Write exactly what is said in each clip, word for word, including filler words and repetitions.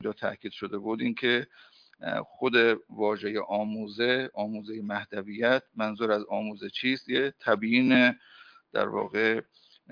جا تاکید شده بود، این که خود واژه آموزه، آموزه مهدویت، منظور از آموزه چیست؟ یه تبیین در واقع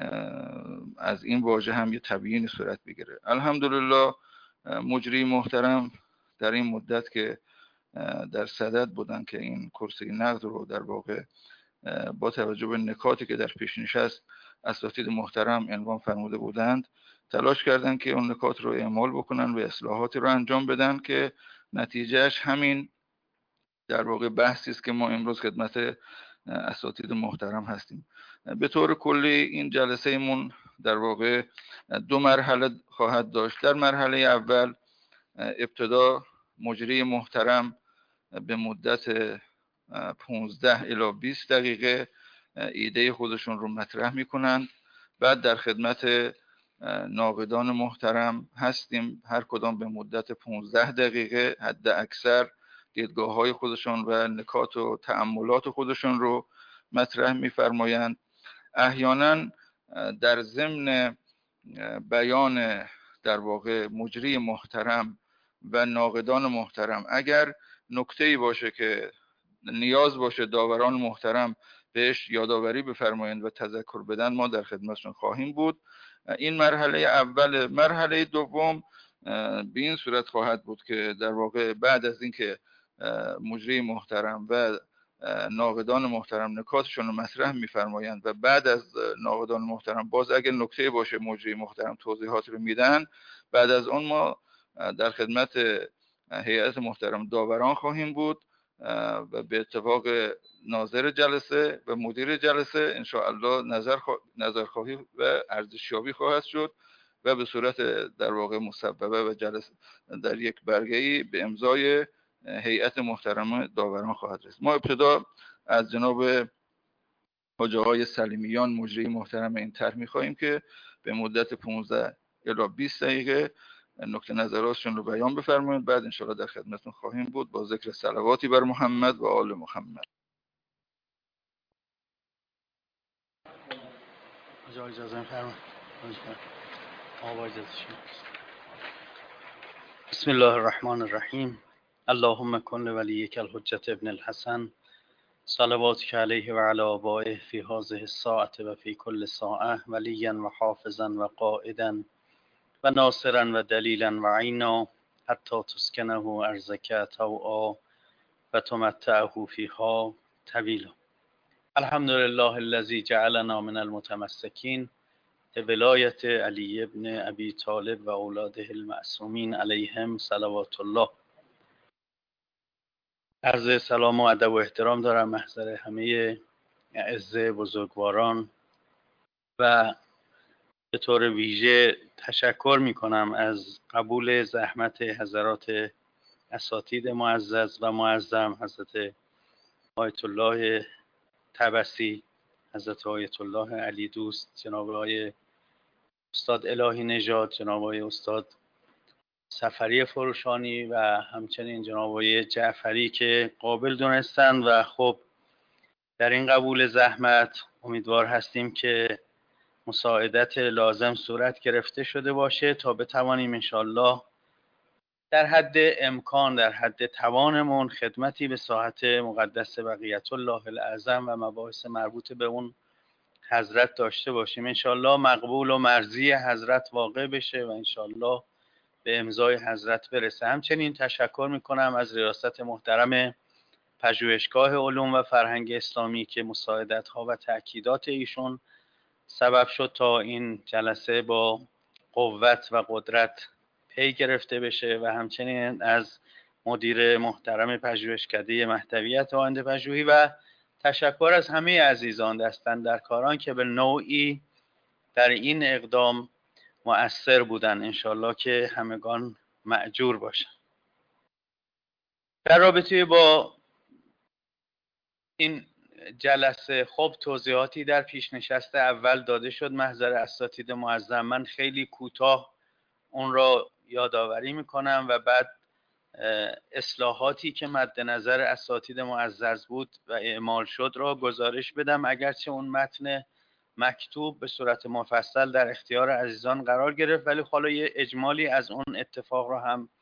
از این واژه هم یه تبیین صورت بگیره. الحمدلله مجری محترم در این مدت که در صدد بودن که این کرسی نقد رو در واقع با توجه به نکاتی که در پیش نشست اساتید محترم عنوان فرموده بودند، تلاش کردن که اون نکات رو اعمال بکنن و اصلاحاتی رو انجام بدن که نتیجهش همین در واقع بحثی است که ما امروز خدمت اساتید محترم هستیم. به طور کلی این جلسه ایمون در واقع دو مرحله خواهد داشت. در مرحله اول ابتدا مجری محترم به مدت پانزده الی بیست دقیقه ایده خودشون رو مطرح میکنند. بعد در خدمت ناقدان محترم هستیم، هر کدام به مدت پانزده دقیقه حد اکثر دیدگاه های خودشون و نکات و تأملات خودشون رو مطرح میفرمایند. احیانا در ضمن بیان در واقع مجری محترم و ناقدان محترم اگر نکته‌ای باشه که نیاز باشه داوران محترم بهش یادآوری بفرمایند و تذکر بدن، ما در خدمتشون خواهیم بود. این مرحله اول. مرحله دوم به این صورت خواهد بود که در واقع بعد از اینکه مجری محترم و ناقدان محترم نکاتشون رو مطرح میفرمایند و بعد از ناقدان محترم باز اگر نکته باشه مجری محترم توضیحات رو میدن، بعد از اون ما در خدمت هیئت محترم داوران خواهیم بود و به اتفاق ناظر جلسه و مدیر جلسه ان شاء الله نظر خوا... نظرخواهی و ارزشیابی خواهد شد و به صورت در واقع مسببه و جلسه در یک برگه‌ای به امضای هیئت محترم داوران خواهد رسید. ما ابتدا از جناب حاج آقای سلیمیان مجری محترم این طرح می‌خواهیم که به مدت پانزده الی بیست دقیقه نکته نظراتشون رو بیان بفرمایید. بعد ان شاء الله در خدمتتون خواهیم بود با ذکر صلواتی بر محمد و آل محمد. اجازه بفرمایید. بسم الله الرحمن الرحیم. اللهم کن ولیک الحجة ابن الحسن صلواتک علیه و علی آبائه فی هذه الساعة و فی کل ساعة ولیا و حافظا و قائدا و ناصرا و دلیلا و عینا حتی تسکنه ارضک طوعا و تمتعه فیها طویلا. الحمد لله الذی جعلنا من المتمسکین ولایت علی ابن ابی طالب و اولاده المعصومین علیهم صلوات الله. عرض سلام و ادب و احترام دارم محضر همه اعز بزرگواران و به طور ویژه تشکر می کنم از قبول زحمت حضرات اساتید معزز و معظم حضرت آیت الله طبسی، حضرت آیت الله علی دوست، جناب آقای استاد الهی نژاد، جناب آقای استاد سفری فروشانی و همچنین جناب آقای جعفری که قابل دونستن و خب در این قبول زحمت امیدوار هستیم که مساعدت لازم صورت گرفته شده باشه تا بتوانیم انشالله در حد امکان، در حد توانمون خدمتی به ساحت مقدس بقیت الله الاعظم و مباحث مربوط به اون حضرت داشته باشیم. انشالله مقبول و مرضی حضرت واقع بشه و انشالله به امضای حضرت برسه. همچنین تشکر میکنم از ریاست محترم پژوهشگاه علوم و فرهنگ اسلامی که مساعدت ها و تأکیدات ایشون سبب شد تا این جلسه با قوت و قدرت پی گرفته بشه و همچنین از مدیر محترم پژوهشکده مهدویت آینده پژوهی و تشکر از همه عزیزان دستاندرکاران که به نوعی در این اقدام مؤثر بودن. انشالله که همگان مأجور باشن. در رابطه با این جلسه خب توضیحاتی در پیش نشست اول داده شد محضر اساتید معظم. من خیلی کوتاه اون را یادآوری میکنم و بعد اصلاحاتی که مد نظر اساتید معزز بود و اعمال شد را گزارش بدم، اگرچه اون متن مکتوب به صورت مفصل در اختیار عزیزان قرار گرفت، ولی حالا یه اجمالی از اون اتفاق را هم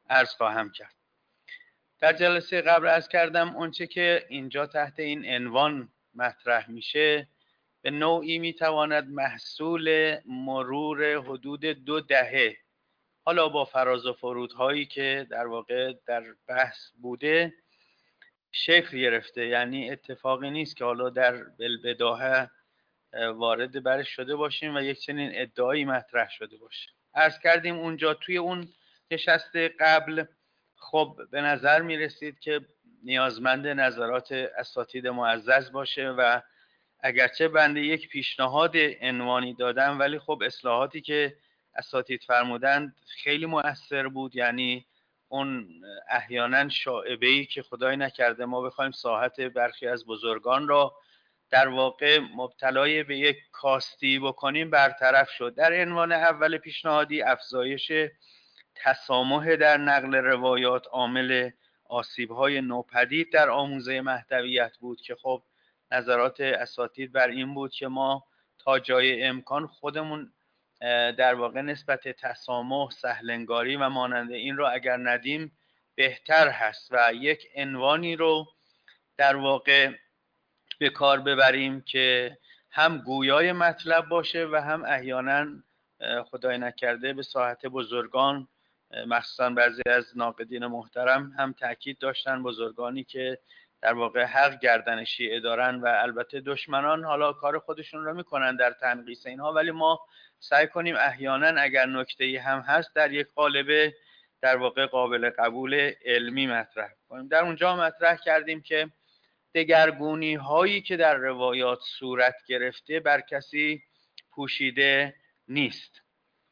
عرض خواهم کرد. در جلسه قبل عرض کردم اونچه که اینجا تحت این عنوان مطرح میشه به نوعی میتواند محصول مرور حدود دو دهه، حالا با فراز و فرودهایی که در واقع در بحث بوده، شکل گرفته. یعنی اتفاقی نیست که حالا در بالبداهه وارد برش شده باشیم و یک چنین ادعایی مطرح شده باشه. عرض کردیم اونجا توی اون نشست قبل خب به نظر می رسید که نیازمند نظرات اساتید معزز باشه و اگرچه بنده یک پیشنهاد عنوانی دادم ولی خب اصلاحاتی که اساتید فرمودند خیلی مؤثر بود. یعنی اون احیانا شائبه‌ای که خدای نکرده ما بخوایم ساحت برخی از بزرگان را در واقع مبتلای به یک کاستی بکنیم برطرف شد. در عنوان اول پیشنهادی افزایش تسامح در نقل روایات عامل آسیب‌های نوپدید در آموزه مهدویت بود که خب نظرات اساتید بر این بود که ما تا جای امکان خودمون در واقع نسبت تسامح، سهلنگاری و مانند این رو اگر ندیم بهتر هست و یک عنوانی رو در واقع به کار ببریم که هم گویای مطلب باشه و هم احیانا خدای نکرده به ساحت بزرگان، مخصوصا بعضی از ناقدین محترم هم تاکید داشتن، بزرگانی که در واقع حق گردن شیعه دارن و البته دشمنان حالا کار خودشون رو میکنن در تنقیص اینها، ولی ما سعی کنیم احیانا اگر نکته‌ای هم هست در یک قالب در واقع قابل قبول علمی مطرح کنیم. در اونجا مطرح کردیم که دگرگونی هایی که در روایات صورت گرفته بر کسی پوشیده نیست.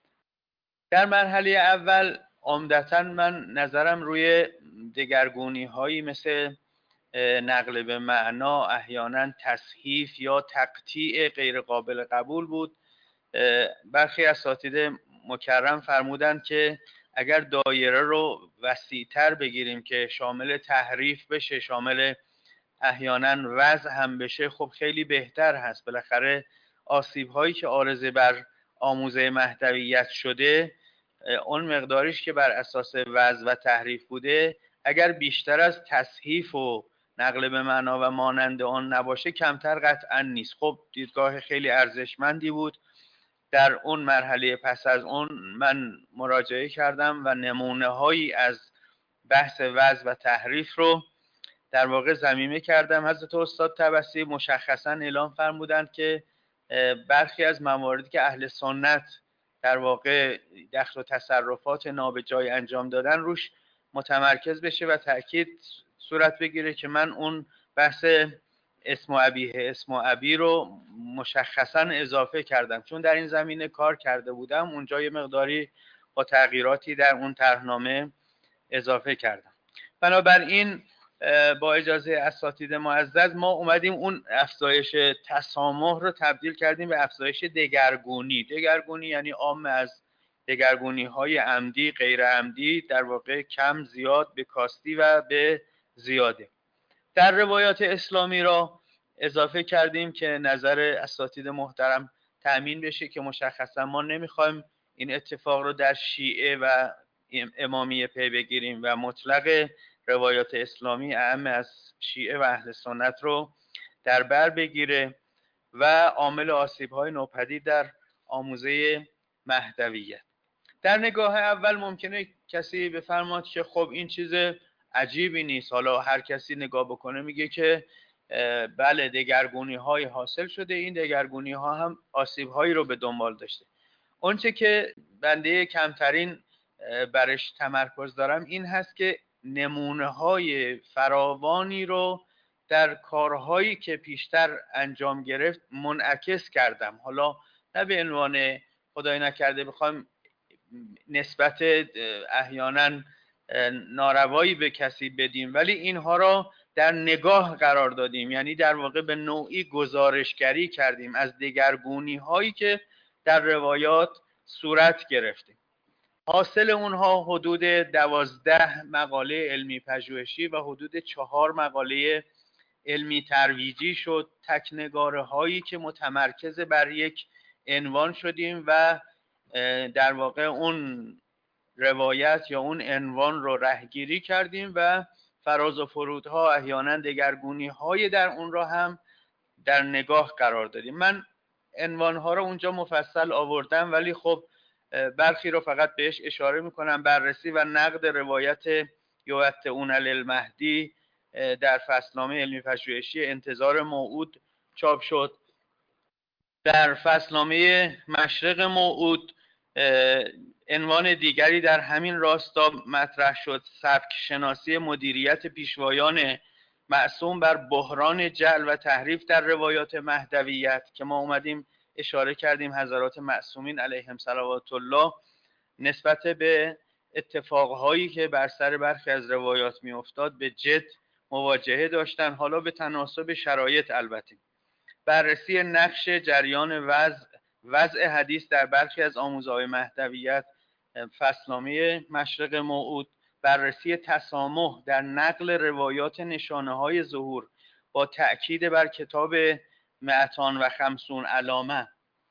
در مرحله اول عمدتاً من نظرم روی دگرگونی هایی مثل نقل به معنا، احیانا تصحیف یا تقطیع غیر قابل قبول بود. برخی اساتید مکرم فرمودند که اگر دایره رو وسیع‌تر بگیریم که شامل تحریف بشه، شامل احیانا وضع هم بشه، خب خیلی بهتر هست. بالاخره آسیب هایی که عارضه بر آموزه مهدویت شده اون مقداریش که بر اساس وضع و تحریف بوده اگر بیشتر از تصحیف و نقل به معنا و مانند آن نباشه کمتر قطعا نیست. خب دیدگاه خیلی ارزشمندی بود. در اون مرحله پس از اون من مراجعه کردم و نمونه هایی از بحث وضع و تحریف رو در واقع ضمیمه کردم. حضرت استاد طبسی مشخصا اعلام فرمودند که برخی از مواردی که اهل سنت در واقع دخل و تصرفات نابجای انجام دادن روش متمرکز بشه و تأکید صورت بگیره که من اون بحث اسم و ابیه اسم و ابی رو مشخصا اضافه کردم چون در این زمینه کار کرده بودم. اونجا یه مقداری با تغییراتی در اون طرحنامه اضافه کردم. بنابراین با اجازه اساتید معزز ما اومدیم اون افزایش تسامح رو تبدیل کردیم به افزایش دگرگونی. دگرگونی یعنی عام از دگرگونی های عمدی، غیر عمدی، در واقع کم، زیاد، به کاستی و به زیاده. در روایات اسلامی را اضافه کردیم که نظر اساتید محترم تأمین بشه که مشخصا ما نمیخوایم این اتفاق رو در شیعه و امامیه پی بگیریم و مطلق روایات اسلامی اعم از شیعه و اهل سنت رو در بر بگیره و عامل آسیب‌های نوپدید در آموزه مهدویت. در نگاه اول ممکنه کسی بفرماد که خب این چیز عجیبی نیست، حالا هر کسی نگاه بکنه میگه که بله دگرگونی های حاصل شده، این دگرگونی ها هم آسیب هایی رو به دنبال داشته. اونچه که بنده کمترین برش تمرکز دارم این هست که نمونه های فراوانی رو در کارهایی که پیشتر انجام گرفت منعکس کردم. حالا نه به عنوان خدای نکرده بخوایم نسبت احیانا ناروایی به کسی بدیم، ولی اینها را در نگاه قرار دادیم، یعنی در واقع به نوعی گزارشگری کردیم از دگرگونی هایی که در روایات صورت گرفته. حاصل اونها حدود دوازده مقاله علمی پژوهشی و حدود چهار مقاله علمی ترویجی شد، تکنگاره هایی که متمرکز بر یک عنوان شدیم و در واقع اون روایت یا اون عنوان رو رهگیری کردیم و فراز و فرودها، احیانا دگرگونی های در اون را هم در نگاه قرار دادیم. من عنوانها رو اونجا مفصل آوردم، ولی خب برخی رو فقط بهش اشاره میکنم. بررسی و نقد روایت یوتئون المهدی در فصلنامه علمی پژوهشی انتظار موعود چاپ شد. در فصلنامه مشرق موعود عنوان دیگری در همین راستا مطرح شد: سبک شناسی مدیریت پیشوایان معصوم بر بحران جعل و تحریف در روایات مهدویت، که ما اومدیم اشاره کردیم حضرات معصومین علیهم صلوات الله نسبت به اتفاقهایی که بر سر برخی از روایات می افتاد به جد مواجهه داشتن، حالا به تناسب شرایط. البته بررسی نقش جریان وضع وضع حدیث در برخی از آموزه‌های مهدویت، فصلنامه مشرق موعود. بررسی تسامح در نقل روایات نشانه‌های ظهور با تأکید بر کتاب مئتان و خمسون علامه،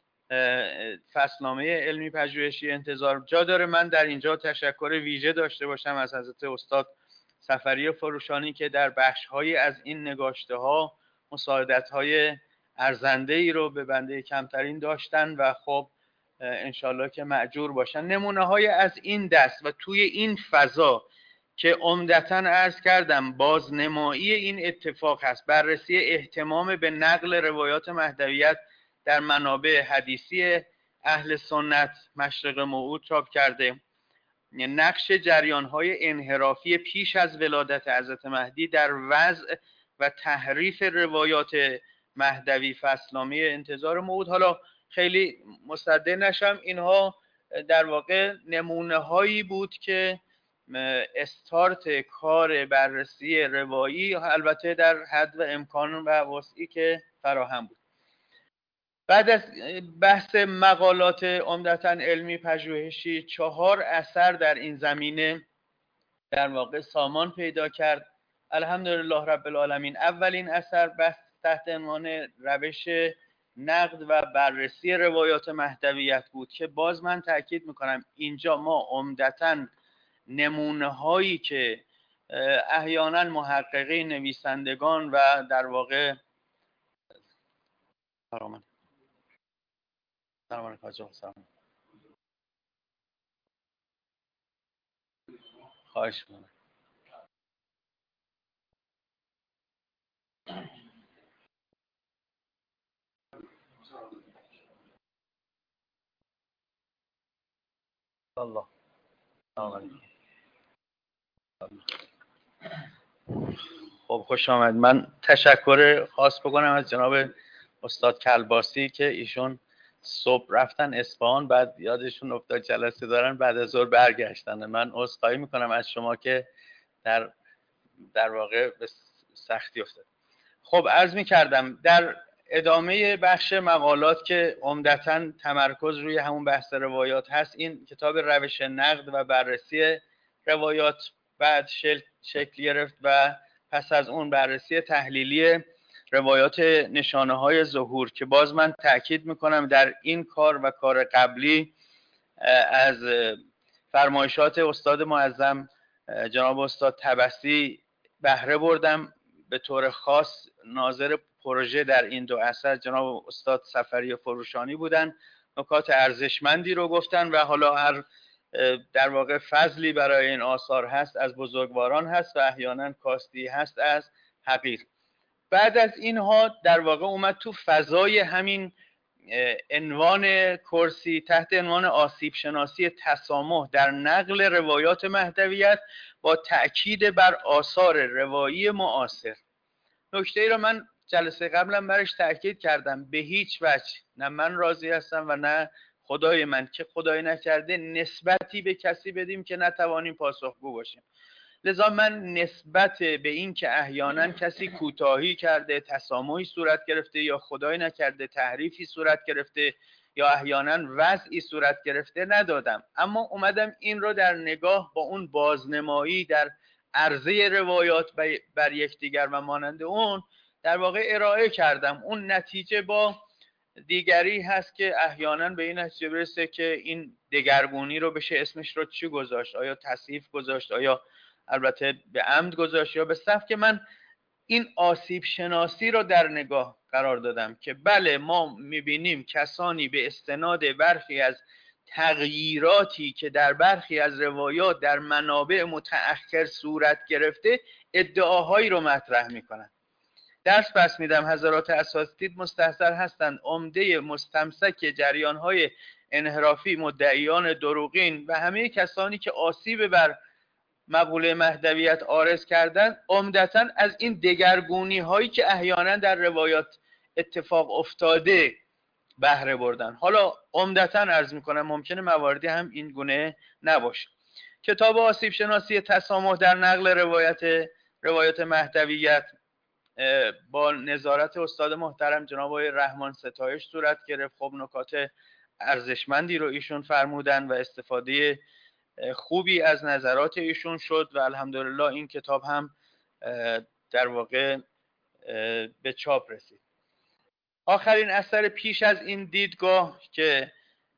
فصلنامه علمی پژوهشی انتظار. جا داره من در اینجا تشکر ویژه داشته باشم از حضرت استاد صفری فروشانی که در بخش‌هایی از این نگاشته‌ها مساعدت‌های ارزنده ای رو به بنده کمترین داشتن و خب انشالله که مأجور باشن. نمونه های از این دست و توی این فضا که عمدتاً عرض کردم بازنمایی این اتفاق هست، بررسی اهتمام به نقل روایات مهدویت در منابع حدیثی اهل سنت مشرق موعود چاپ کرده. نقش جریان‌های انحرافی پیش از ولادت حضرت مهدی در وضع و تحریف روایات مهدوی، فصلنامه انتظار موعود. حالا خیلی مصدق نشم، اینها در واقع نمونه هایی بود که استارت کار بررسی روایی، البته در حد و امکان و وسعی که فراهم بود. بعد از بحث مقالات عمدتاً علمی پژوهشی، چهار اثر در این زمینه در واقع سامان پیدا کرد، الحمدلله رب العالمین. اولین اثر بحث تحت عنوان روش نقد و بررسی روایات مهدویت بود که باز من تاکید میکنم اینجا ما عمدتاً نمونه هایی که احیانا محققین، نویسندگان و در واقع سلام سلام علیکم سلام خواهش میکنم. الله سلام علیکم. خب خوش آمد. من تشکر خاص بکنم از جناب استاد کلباسی که ایشون صبح رفتن اصفهان، بعد یادشون افتاد جلسه دارن، بعد از ظهر برگشتن. من عذرخواهی میکنم از شما که در در واقع به سختی افتاد. خب عرض میکردم در ادامه بخش مقالات که عمدتاً تمرکز روی همون بحث روایات هست، این کتاب روش نقد و بررسی روایات بعد شکل گرفت و پس از اون بررسی تحلیلی روایات نشانه های ظهور که باز من تأکید میکنم در این کار و کار قبلی از فرمایشات استاد معظم جناب استاد طبسی بهره بردم. به طور خاص ناظر پروژه در این دو اثر جناب استاد صفری فروشانی بودن، نکات ارزشمندی رو گفتن و حالا هر در واقع فضلی برای این آثار هست از بزرگواران هست و احیانا کاستی هست از حقیر. بعد از اینها در واقع اومد تو فضای همین عنوان کرسی تحت عنوان آسیب شناسی تسامح در نقل روایات مهدویت با تأکید بر آثار روایی معاصر. نکته ای رو من جلسه قبلا برش تأکید کردم، به هیچ وجه نه من راضی هستم و نه خدای من که خدای نکرده نسبتی به کسی بدیم که نتوانیم پاسخگو باشیم. لذا من نسبت به این که احیانا کسی کوتاهی کرده، تسامحی صورت گرفته یا خدای نکرده تحریفی صورت گرفته یا احیانا وضعی صورت گرفته ندادم، اما اومدم این رو در نگاه با اون بازنمایی در عرضه روایات بر یکدیگر و مانند اون در واقع ارائه کردم. اون نتیجه با دیگری هست که احیانا به این نتیجه برسه که این دگرگونی رو بشه اسمش رو چی گذاشت؟ آیا تصحیف گذاشت؟ آیا البته به عمد گذاشت یا به سبک؟ من این آسیب شناسی رو در نگاه قرار دادم که بله ما میبینیم کسانی به استناد برخی از تغییراتی که در برخی از روایات در منابع متأخر صورت گرفته ادعاهایی رو مطرح میکنن. درس پس میدم حضرات اساتید مستحضر هستند عمده مستمسک جریانهای انحرافی، مدعیان دروغین و همه کسانی که آسیب بر مقوله مهدویت عارض کردن عمدتاً از این دگرگونی هایی که احیانا در روایات اتفاق افتاده بهره بردن. حالا عمدتاً عرض میکنم ممکنه مواردی هم این گونه نباشه. کتاب آسیب شناسی تسامح در نقل روایت روایات مهدویت با نظارت استاد محترم جناب آقای رحمان ستایش صورت گرفت. خب نکات ارزشمندی رو ایشون فرمودن و استفاده خوبی از نظرات ایشون شد و الحمدلله این کتاب هم در واقع به چاپ رسید. آخرین اثر پیش از این دیدگاه که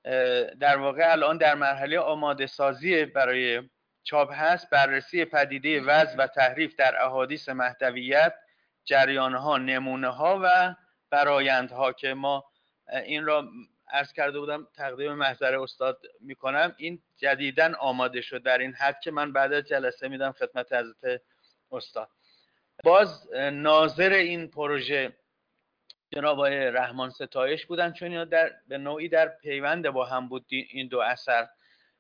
در واقع الان در مرحله آماده سازی برای چاپ هست، بررسی پدیده وضع و تحریف در احادیث مهدویت، جریانها، نمونه‌ها و فرآیندها که ما این را عرض کرده بودم تقدیم محضر استاد میکنم. این جدیداً آماده شد در این حد که من بعد از جلسه میدم خدمت حضرت استاد. باز ناظر این پروژه جناب آقای رحمان ستایش بودن، چون اینا در به نوعی در پیوند با هم بود این دو اثر.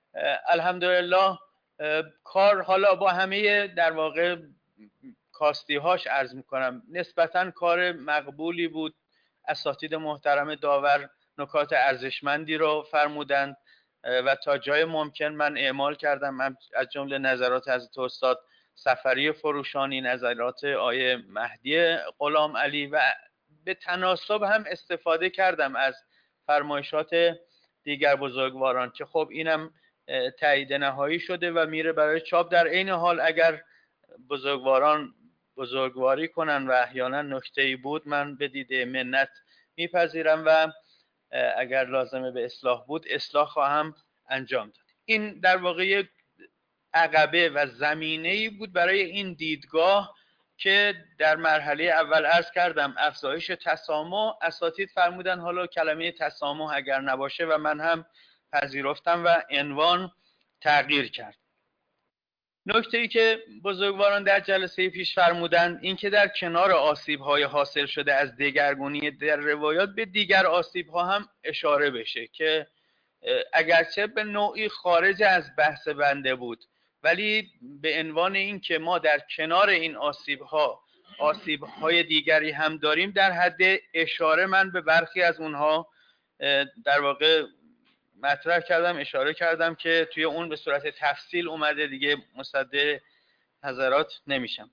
الحمدلله کار حالا با همه در واقع کاستی هاش عرض میکنم نسبتاً کار مقبولی بود. اساتید محترم داور نکات ارزشمندی رو فرمودند و تا جای ممکن من اعمال کردم. من از جمله نظرات حضرت استاد سفری فروشانی، نظرات آیه مهدی غلام علی و به تناسب هم استفاده کردم از فرمایشات دیگر بزرگواران که خب اینم تایید نهایی شده و میره برای چاپ. در عین حال اگر بزرگواران بزرگواری کنن و احیانا نکته‌ای بود من به دیده منت میپذیرم و اگر لازمه به اصلاح بود اصلاح خواهم انجام داد. این در واقع عقبه و زمینه‌ای بود برای این دیدگاه که در مرحله اول عرض کردم افزایش تسامح. اساتید فرمودن حالا کلمه تسامح اگر نباشه و من هم پذیرفتم و عنوان تغییر کرد. نکته‌ای که بزرگواران در جلسه پیش فرمودند این که در کنار آسیب‌های حاصل شده از دگرگونی در روایات به دیگر آسیب‌ها هم اشاره بشه که اگرچه به نوعی خارج از بحث بنده بود ولی به عنوان این که ما در کنار این آسیب‌ها آسیب‌های دیگری هم داریم در حد اشاره من به برخی از اونها در واقع مطرح کردم، اشاره کردم که توی اون به صورت تفصیل اومده دیگه مصدق حضرات نمیشم.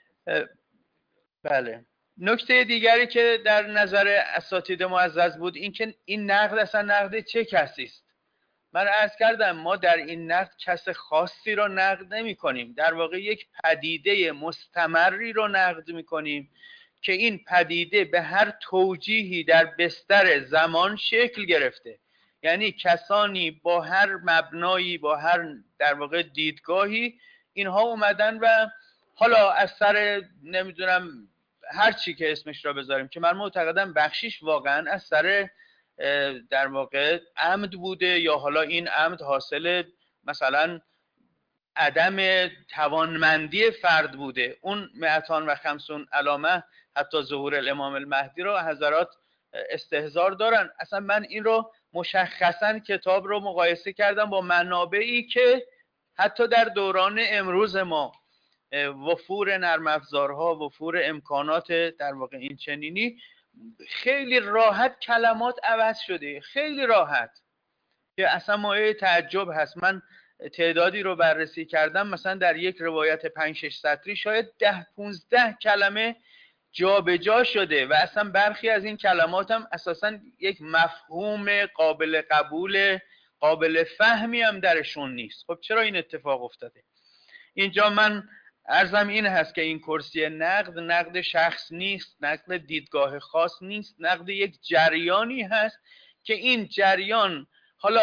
بله. نکته دیگری که در نظر اساتید معزز بود این که این نقد اصلا نقد چه کسی است. من عرض کردم ما در این نقد کس خاصی رو نقد نمی کنیم، در واقع یک پدیده مستمری رو نقد می کنیم که این پدیده به هر توجیهی در بستر زمان شکل گرفته. یعنی کسانی با هر مبنایی با هر در واقع دیدگاهی اینها اومدن و حالا از سر نمیدونم هر چی که اسمش را بذاریم که من معتقدم بخشیش واقعا از سر در واقع عمد بوده یا حالا این عمد حاصل مثلا عدم توانمندی فرد بوده. اون مئتان و خمسون علامه حتی ظهور الامام المهدی رو حضرات استحضار دارن. اصلا من این رو مشخصا کتاب رو مقایسه کردم با منابعی که حتی در دوران امروز ما وفور نرم افزارها، وفور امکانات در واقع این چنینی، خیلی راحت کلمات عوض شده، خیلی راحت که اصلا مایه تعجب هست. من تعدادی رو بررسی کردم، مثلا در یک روایت پنج شش سطری شاید ده پونزده کلمه جا به جا شده و اصلا برخی از این کلمات هم اساسا یک مفهوم قابل قبول قابل فهمی هم درشون نیست. خب چرا این اتفاق افتاده؟ اینجا من عرضم این هست که این کرسی نقد نقد شخص نیست، نقد دیدگاه خاص نیست، نقد یک جریانی هست که این جریان حالا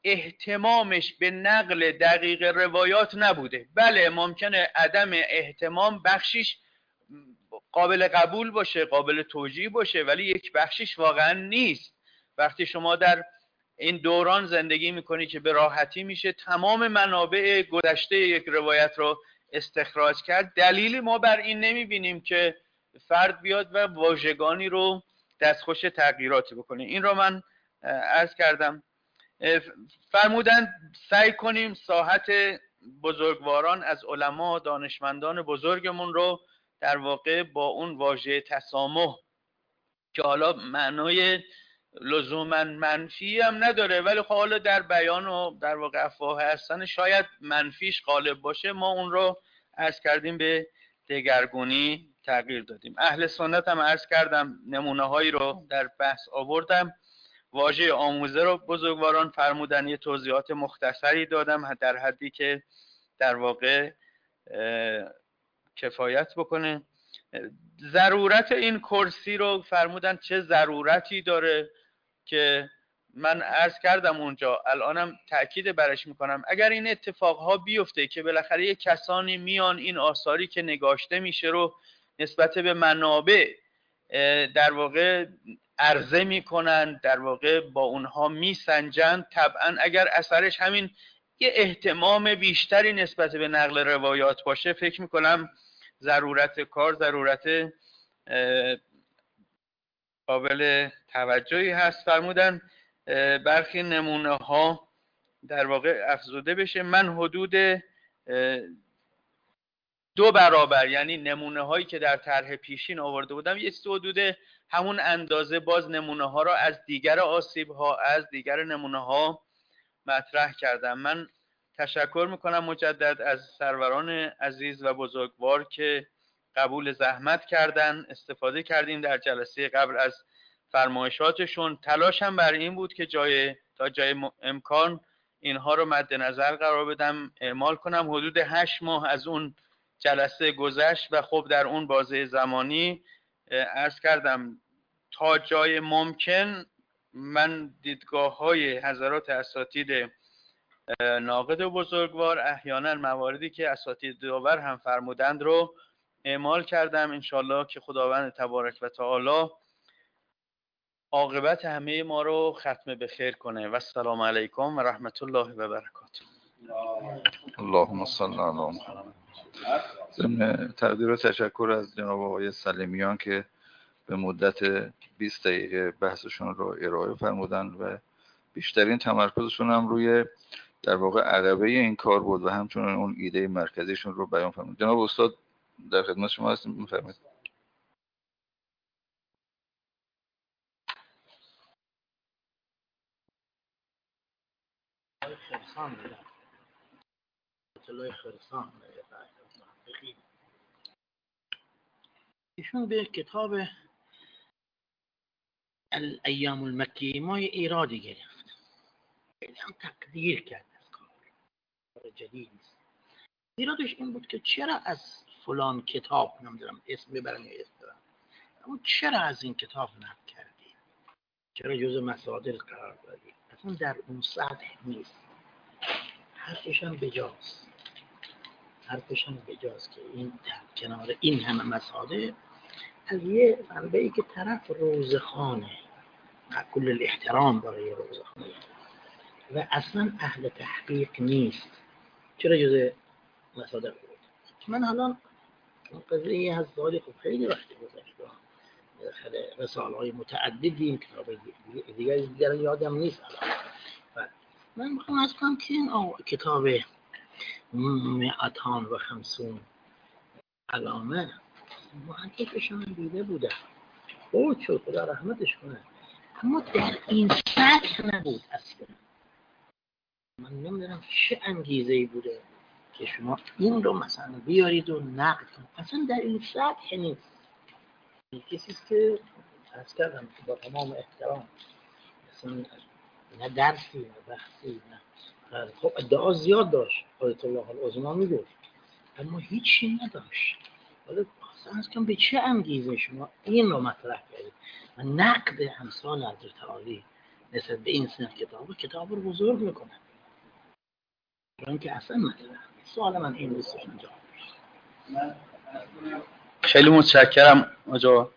اهتمامش به نقل دقیق روایات نبوده. بله ممکنه عدم اهتمام بخشیش قابل قبول باشه، قابل توجیه باشه، ولی یک بخشیش واقعا نیست. وقتی شما در این دوران زندگی میکنی که به راحتی میشه تمام منابع گذشته یک روایت رو استخراج کرد، دلیلی ما بر این نمیبینیم که فرد بیاد و واژگانی رو دستخوش تغییراتی بکنه. این رو من عرض کردم. فرمودن سعی کنیم ساحت بزرگواران از علما دانشمندان بزرگمون رو در واقع با اون واژه تسامح که حالا معنای لزوما منفی هم نداره، ولی خب حالا در بیان و در واقع افواه هستن شاید منفیش غالب باشه، ما اون رو عرض کردیم به دگرگونی تغییر دادیم. اهل سنت هم عرض کردم نمونه هایی رو در بحث آوردم. واژه آموزه رو بزرگواران فرمودن، یه توضیحات مختصری دادم در حدی که در واقع کفایت بکنه. ضرورت این کرسی رو فرمودن چه ضرورتی داره که من عرض کردم اونجا، الانم تأکید برش میکنم. اگر این اتفاقها بیفته که بالاخره یک کسانی میان این آثاری که نگاشته میشه رو نسبت به منابع در واقع عرضه میکنن، در واقع با اونها میسنجن، طبعا اگر اثرش همین یه اهتمام بیشتری نسبت به نقل روایات باشه، فکر میکنم ضرورت کار ضرورت قابل توجهی هست. فرمودن برخی نمونه ها در واقع افزوده بشه. من حدود دو برابر، یعنی نمونه هایی که در طرح پیشین آورده بودم، یک حدود همون اندازه باز نمونه ها را از دیگر آسیب ها از دیگر نمونه ها مطرح کردم. من تشکر میکنم مجدد از سروران عزیز و بزرگوار که قبول زحمت کردن، استفاده کردیم در جلسه قبل از فرمایشاتشون. تلاشم بر این بود که جای تا جای امکان اینها رو مد نظر قرار بدم، اعمال کنم. حدود هشت ماه از اون جلسه گذشت و خب در اون بازه زمانی عرض کردم تا جای ممکن من دیدگاه های حضرات اساتید ناقد و بزرگوار، احیانا مواردی که اساتید داور هم فرمودند رو اعمال کردم. انشالله که خداوند تبارک و تعالی عاقبت همه ما رو ختم به خیر کنه. و السلام علیکم و رحمت الله و برکاته. اللهم صل علی محمد. ضمن تقدیر و تشکر از جناب آقای سلیمیان که به مدت بیست دقیقه بحثشون رو ارائه فرمودن و بیشترین تمرکزشون هم روی در واقع عقبه این کار بود و همچنین اون ایده مرکزیشون رو بیان فرمودن. جناب استاد در خدمت شما هستیم، می‌فرمایید. خرسان بودن اطلاع خرسان ایشون به کتاب الایام المکی ما ایرادی گرفت، خیلی هم تقدیر کرد از کار جدید نیست. ایرادش این بود که چرا از فلان کتاب، نمیدونم اسم ببرم یا اسم ببرم، اما چرا از این کتاب نقل کردی، چرا جزء مصادر قرار دادی، اصلا در اون سطح نیست. حرفش هم بجاست حرفش هم بجاست که این در کنار این همه مصادر از یه منبعی که طرف روزخانه، مع کل الاحترام برای روزخانه، و اصلا اهل تحقیق نیست، چرا جزء مصادر بود؟ من حالا قضیه از سوالی خب خیلی وقتی گذشت، خیلی رساله های متعددی، کتاب دیگر دیگر یادم نیست الان. من میخوام از کنم که این کتاب مئتان و خمسون علامه محققشون دیده بودم، فوت شد خدا رحمتش کنه، اما در این سطح نبود اصلا. من نمیدونم چه انگیزه‌ای بوده که شما این رو مثلا بیارید و نقد کنید، اصلا در این سطح نیست. کسیست که عرض کردم با تمام احترام اصلا نه درسی نه بحثی نه، خب ادعا زیاد داشت، آیت الله العظمی میگفت، اما هیچی نداشت. حالا اصلا کم به چه انگیزه شما این رو مطرح کردید؟ من نقد امثال حضرت عالی نسبت به این سنف کتاب کتاب رو بزرگ میکنن، چون که اصلا مطرح سوال من این دوستش انجام. خیلی متشکرم آقا،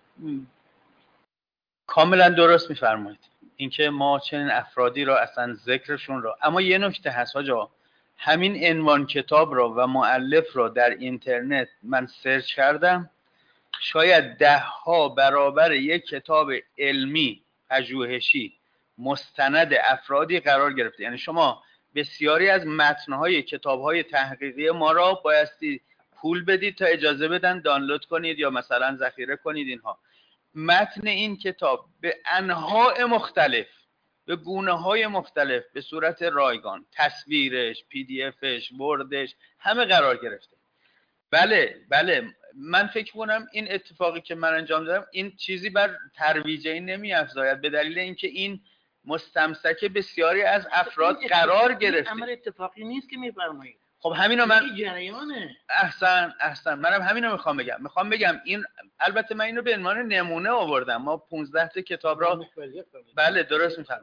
کاملا درست میفرمایید اینکه ما چنین افرادی را اصلا ذکرشون را، اما یه نکته هست آقا، همین عنوان کتاب را و مؤلف را در اینترنت من سرچ کردم، شاید ده ها برابر یک کتاب علمی پژوهشی مستند افرادی قرار گرفته. یعنی شما بسیاری از متن‌های کتاب‌های تحقیقی ما را بایستی پول بدید تا اجازه بدن دانلود کنید یا مثلا ذخیره کنید. اینها متن این کتاب به انواع مختلف، به گونه‌های مختلف، به صورت رایگان، تصویرش، پی دی افش، وردش، همه قرار گرفته. بله بله، من فکر کنم این اتفاقی که من انجام دادم این چیزی بر ترویج این نمی‌افزاید، به دلیل اینکه این مستمسک بسیاری از افراد قرار گرفته. امر اتفاقی نیست که میفرمایید. خب همینو من جریانه. احسن احسن منم همینو میخوام بگم. میخوام بگم این، البته من اینو به عنوان نمونه آوردم، ما پانزده تا کتاب را بله درست میفهمم.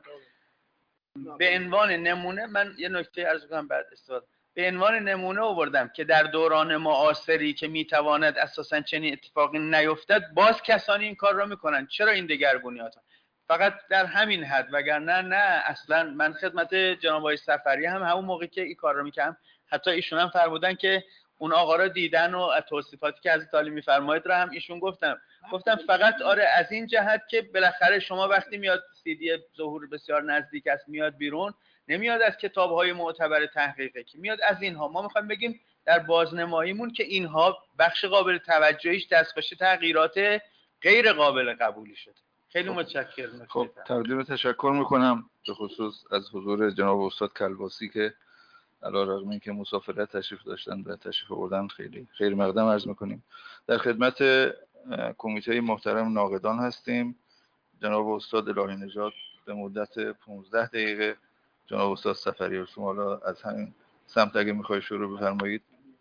به عنوان نمونه من یه نکته عرض کنم بعد استفاده. به عنوان نمونه آوردم که در دوران معاصری که میتواند اساسا چنین اتفاقی نیفتد، باز کسانی این کار را میکنن. چرا این دگرگونیات؟ فقط در همین حد، وگرنه نه اصلا. من خدمت جناب آقای صفری هم همون موقع که این کار رو میکردم، حتی ایشون هم فرمودن که اون آقا را دیدن و توصیفاتی که حضرت علی میفرمایید را هم ایشون گفتم. گفتم فقط آره از این جهت که بالاخره شما وقتی میاد سی دی ظهور بسیار نزدیک است میاد بیرون، نمیاد از کتاب‌های معتبر تحقیقی که میاد از اینها. ما میخوایم بگیم در بازنماییمون که اینها بخش قابل توجهیش دستخوش تغییرات غیر قابل قبولی شده. خیلی متشکرم. خب تقدیم تشکر میکنم به خصوص از حضور جناب استاد کلباسی که علیرغم اینکه مسافرت تشریف داشتن و تشریف آوردن خیلی خیر مقدم عرض میکنیم. در خدمت کمیته محترم ناقدان هستیم. جناب استاد الهی نژاد به مدت پانزده دقیقه، جناب استاد صفری شما را از همین سمت اگه میخوای شروع بفرمایید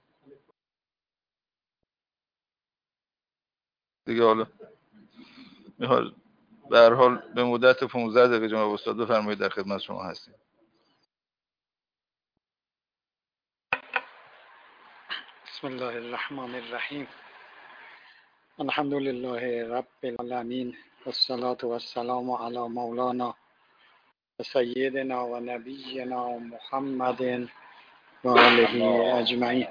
دیگه. حالا میخواد به هر حال به مدت پانزده دقیقه جناب استاد بفرمایید، در خدمت شما هستیم. بسم الله الرحمن الرحیم. الحمد لله رب العالمین والصلاة والسلام علی مولانا و سیدنا و نبینا محمد و آله اجمعین.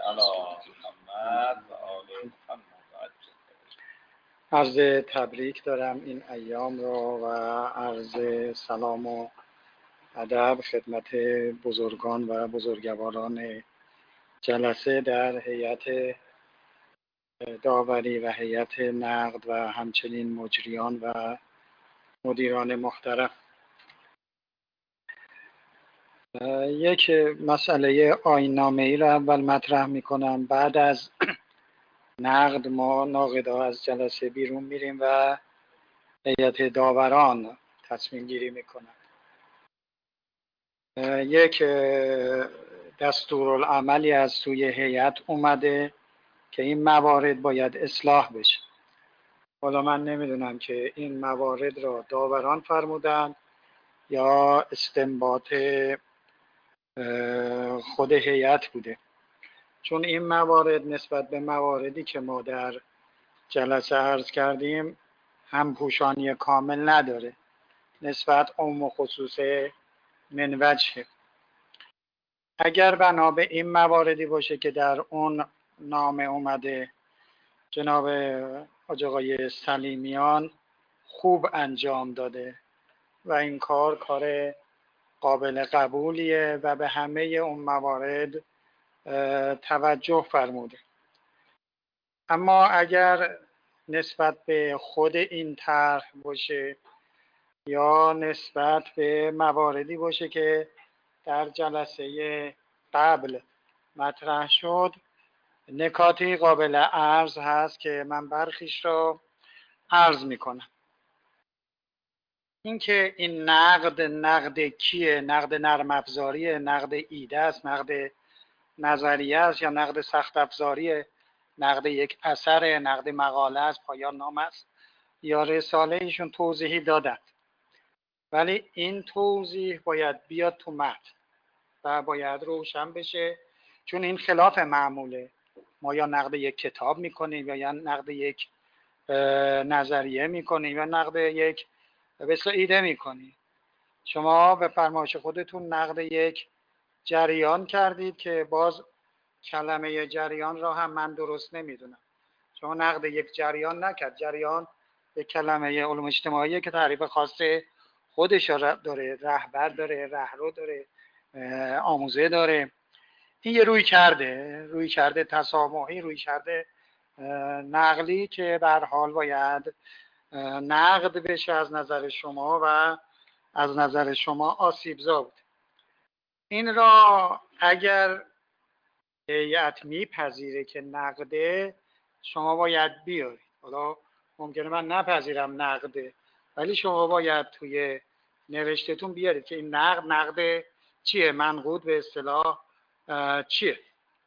عرض تبریک دارم این ایام را و عرض سلام و ادب خدمت بزرگان و بزرگواران جلسه در هیئت داوری و هیئت نقد و همچنین مجریان و مدیران محترم. یک مسئله آیین‌نامه‌ای را اول مطرح می‌کنم. بعد از نقد ما ناقدها از جلسه بیرون میریم و هیئت داوران تصمیم گیری میکنن. یک دستورالعملی از سوی هیئت اومده که این موارد باید اصلاح بشه. حالا من نمیدونم که این موارد را داوران فرمودن یا استنباط خود هیئت بوده، چون این موارد نسبت به مواردی که ما در جلسه عرض کردیم هم پوشانی کامل نداره، نسبت عموم و خصوص من وجهه. اگر بنا به این مواردی باشه که در اون نامه اومده، جناب حاج آقای سلیمیان خوب انجام داده و این کار کار قابل قبولیه و به همه اون موارد توجه فرموده. اما اگر نسبت به خود این طرح باشه یا نسبت به مواردی باشه که در جلسه قبل مطرح شد، نکاتی قابل عرض هست که من برخیش را عرض میکنم. اینکه این نقد نقد کیه؟ نقد نرم افزاریه، نقد ایده است، نقد نظریه است یا نقد سخت افزاریه، نقد یک اثر، نقد مقاله است، پایان نامه است یا رساله؟ ایشون توضیحی دادند. ولی این توضیح باید بیاد تو متن و باید روشن بشه، چون این خلاف معموله. ما یا نقد یک کتاب میکنیم یا نقد یک نظریه میکنیم یا نقد یک بسیار ایده میکنیم. شما به فرمایش خودتون نقد یک جریان کردید که باز کلمه جریان را هم من درست نمیدونم. شما نقد یک جریان نکرد. جریان یک کلمه علوم اجتماعی که تعریف خاص خودش داره، رهبر داره، رهرو داره، آموزه داره. این یه روی کرده روی کرده تسامحی، روی کرده نقلی که به هر حال باید نقد بشه از نظر شما و از نظر شما آسیبزا بود. این را اگر هیئت میپذیره که نقده، شما باید بیارید. حالا ممکنه من نپذیرم نقده، ولی شما باید توی نوشتتون بیارید که این نقد نقد چیه، منقود به اصطلاح چیه.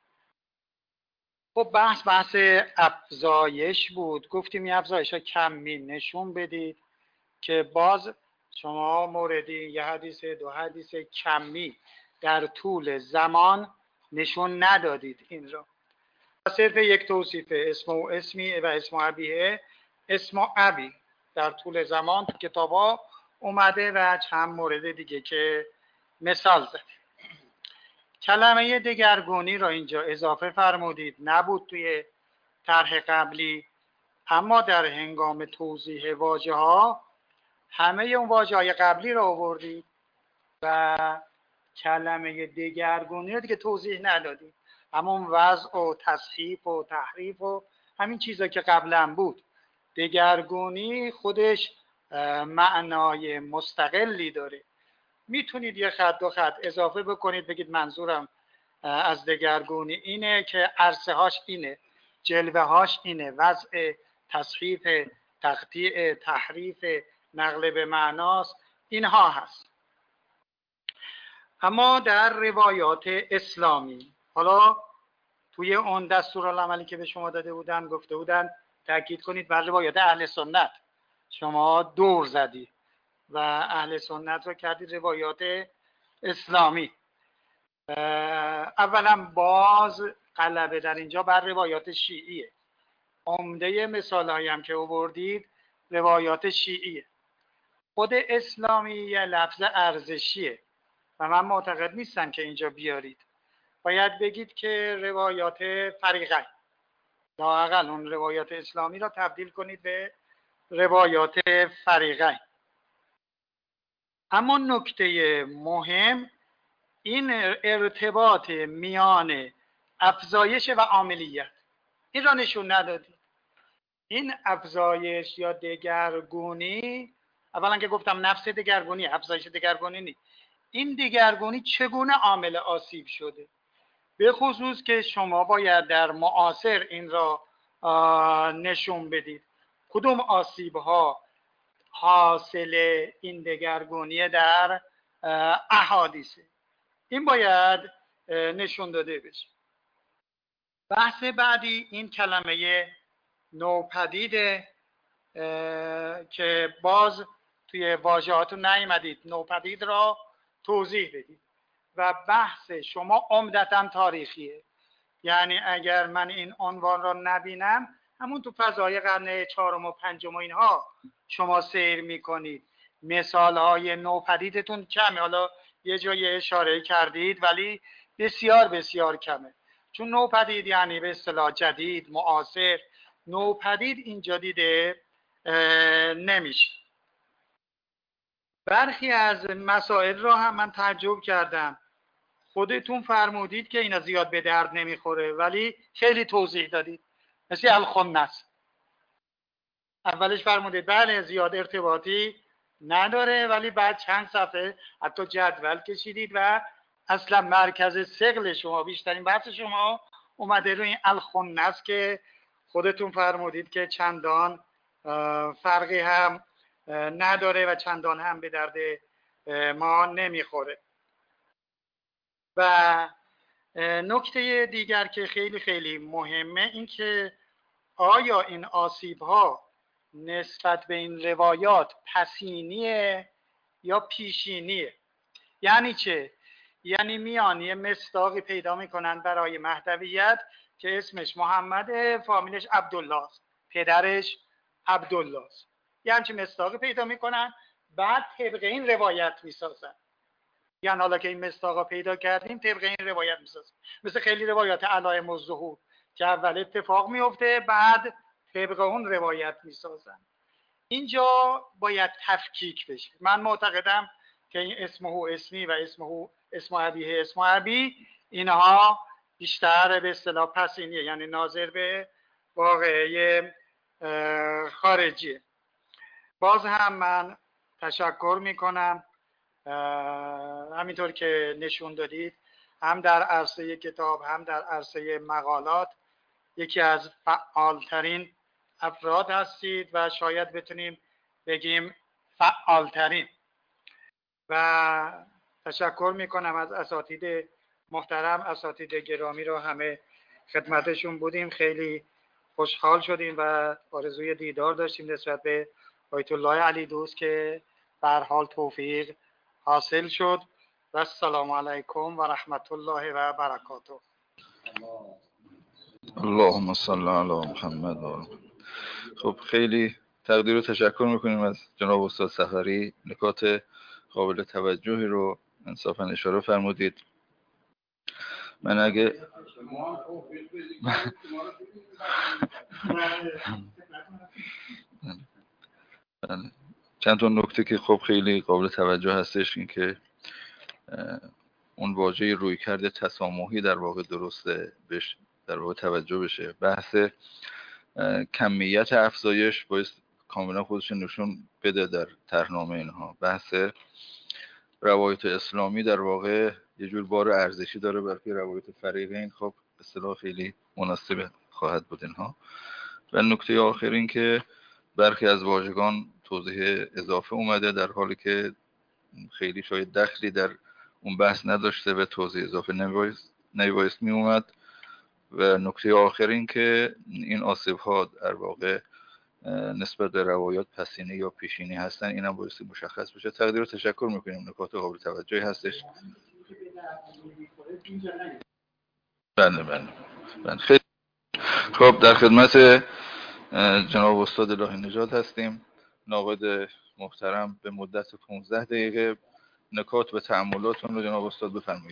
خب بحث بحث افزایش بود. گفتیم این افزایش ها کمی نشون بدید که باز شما موردی یه حدیث دو حدیث کمی در طول زمان نشون ندادید. این را صرف یک توصیف اسم و اسمی و اسم و ابیه، اسم و ابی در طول زمان تو کتاب ها اومده و چند مورد دیگه که مثال زد. کلمه دگرگونی را اینجا اضافه فرمودید، نبود توی طرح قبلی، اما در هنگام توضیح واژه ها همه اون واژه های قبلی را آوردید و کلمه دگرگونی را دیگه توضیح ندادید. همون وضع و تصحیف و تحریف و همین چیزا که قبلا بود. دگرگونی خودش معنای مستقلی داره. میتونید یه خط دو خط اضافه بکنید، بگید منظورم از دگرگونی اینه که عرصه هاش اینه، جلوه هاش اینه، وضع تصحیف، تقطیع، تحریف، نقل به معناست، اینها هست. اما در روایات اسلامی، حالا توی اون دستورالعملی که به شما داده بودن گفته بودن تاکید کنید بر روایات اهل سنت. شما دور زدید و اهل سنت رو کردید روایات اسلامی. اولا باز غلبه در اینجا بر روایات شیعیه. عمده مثال هایی هم که آوردید روایات شیعیه. خود اسلامی یه لفظ ارزشیه و من معتقد نیستم که اینجا بیارید. باید بگید که روایات فریقین، لااقل اون روایات اسلامی را تبدیل کنید به روایات فریقین. اما نکته مهم این ارتباط میان افزایش و عاملیت، این را نشون ندادید. این افزایش یا دگرگونی، اولا که گفتم نفس دگرگونی، افزایش دگرگونی نیست. این دگرگونی چگونه عامل آسیب شده؟ به خصوص که شما باید در معاصر این را نشون بدید. کدوم آسیب ها حاصل این دگرگونی در احادیثه؟ این باید نشون داده بشه. بحث بعدی این کلمه نوپدیده که باز توی واژه‌هاتون نیامدید نوپدید را توضیح بدید و بحث شما عمدتاً تاریخیه. یعنی اگر من این عنوان را نبینم، همون تو فضای قرن چهارم و پنجم و اینها شما سیر میکنید. مثال های نوپدیدتون کمه. حالا یه جای اشاره کردید ولی بسیار بسیار کمه، چون نوپدید یعنی به اصطلاح جدید، معاصر. نوپدید اینجا دیده نمیشه. برخی از مسائل را هم من تعجب کردم. خودتون فرمودید که اینا زیاد به درد نمیخوره ولی خیلی توضیح دادید. مثل الخنس، اولش فرمودید بله زیاد ارتباطی نداره، ولی بعد چند صفحه حتی جدول کشیدید و اصلا مرکز ثقل شما، بیشترین بحث شما اومده روی الخنس که خودتون فرمودید که چندان فرقی هم نداره و چندان هم به درد ما نمیخوره. و نکته دیگر که خیلی خیلی مهمه این که آیا این آسیب ها نسبت به این روایات پسینیه یا پیشینیه. یعنی چه؟ یعنی میان یه مصداقی پیدا میکنن برای مهدویت که اسمش محمده، فامیلش عبدالله است، پدرش عبدالله است. یه همچین مصداقی پیدا میکنن، بعد طبق این روایت میسازن. یعنی حالا که این مصداقا پیدا کردیم طبق این روایت میسازن. مثل خیلی روایات علائم الظهور که اول اتفاق میفته بعد طبق اون روایت میسازن. اینجا باید تفکیک بشه. من معتقدم که این اسمه اسمی و اسمه اسم ابیه اسم ابی اینها بیشتر به اصطلاح پسینیه، یعنی ناظر به واقعه خارجیه. باز هم من تشکر میکنم، همینطور که نشون دادید هم در عرصه کتاب هم در عرصه مقالات یکی از فعالترین افراد هستید و شاید بتونیم بگیم فعالترین. و تشکر میکنم از اساتید محترم، اساتید گرامی رو همه خدمتشون بودیم، خیلی خوشحال شدیم و آرزوی دیدار داشتیم نسبت به آیت الله علی دوست که به هر حال توفیق حاصل شد. و السلام علیکم و رحمت الله و برکاته. اللهم صل علی محمد. خب خیلی تقدیر و تشکر میکنیم از جناب استاد صفری، نکات قابل توجهی رو انصافا اشاره فرمودید. من اگه چند تا نکته که خب خیلی قابل توجه هستش، این که اون واژه رویکرد تسامحی در واقع درسته بهش در واقع توجه بشه. بحث کمیت افزایش باید کاملا خودش نشون بده در طرحنامه اینها. بحث روایت اسلامی در واقع یه جور بار ارزشی داره، برای روایت فریقین خب اصطلاح خیلی مناسب خواهد بود اینها. و نکته آخر این که برخی از واژگان توضیح اضافه اومده در حالی که خیلی شاید دخلی در اون بحث نداشته و توضیح اضافه نبایست می اومد. و نکته آخر این که این آسیب ها در واقع نسبت به روایات پسینه یا پیشینی هستن، اینم بایستی مشخص بشه. تقدیر و تشکر میکنیم، نکات قابل توجهی هستش. بله بله بله خیلی خب، در خدمت جناب استاد الهی نژاد هستیم، ناقد محترم. به مدت پانزده دقیقه نکات و تأملاتون رو جناب استاد بفرمایید.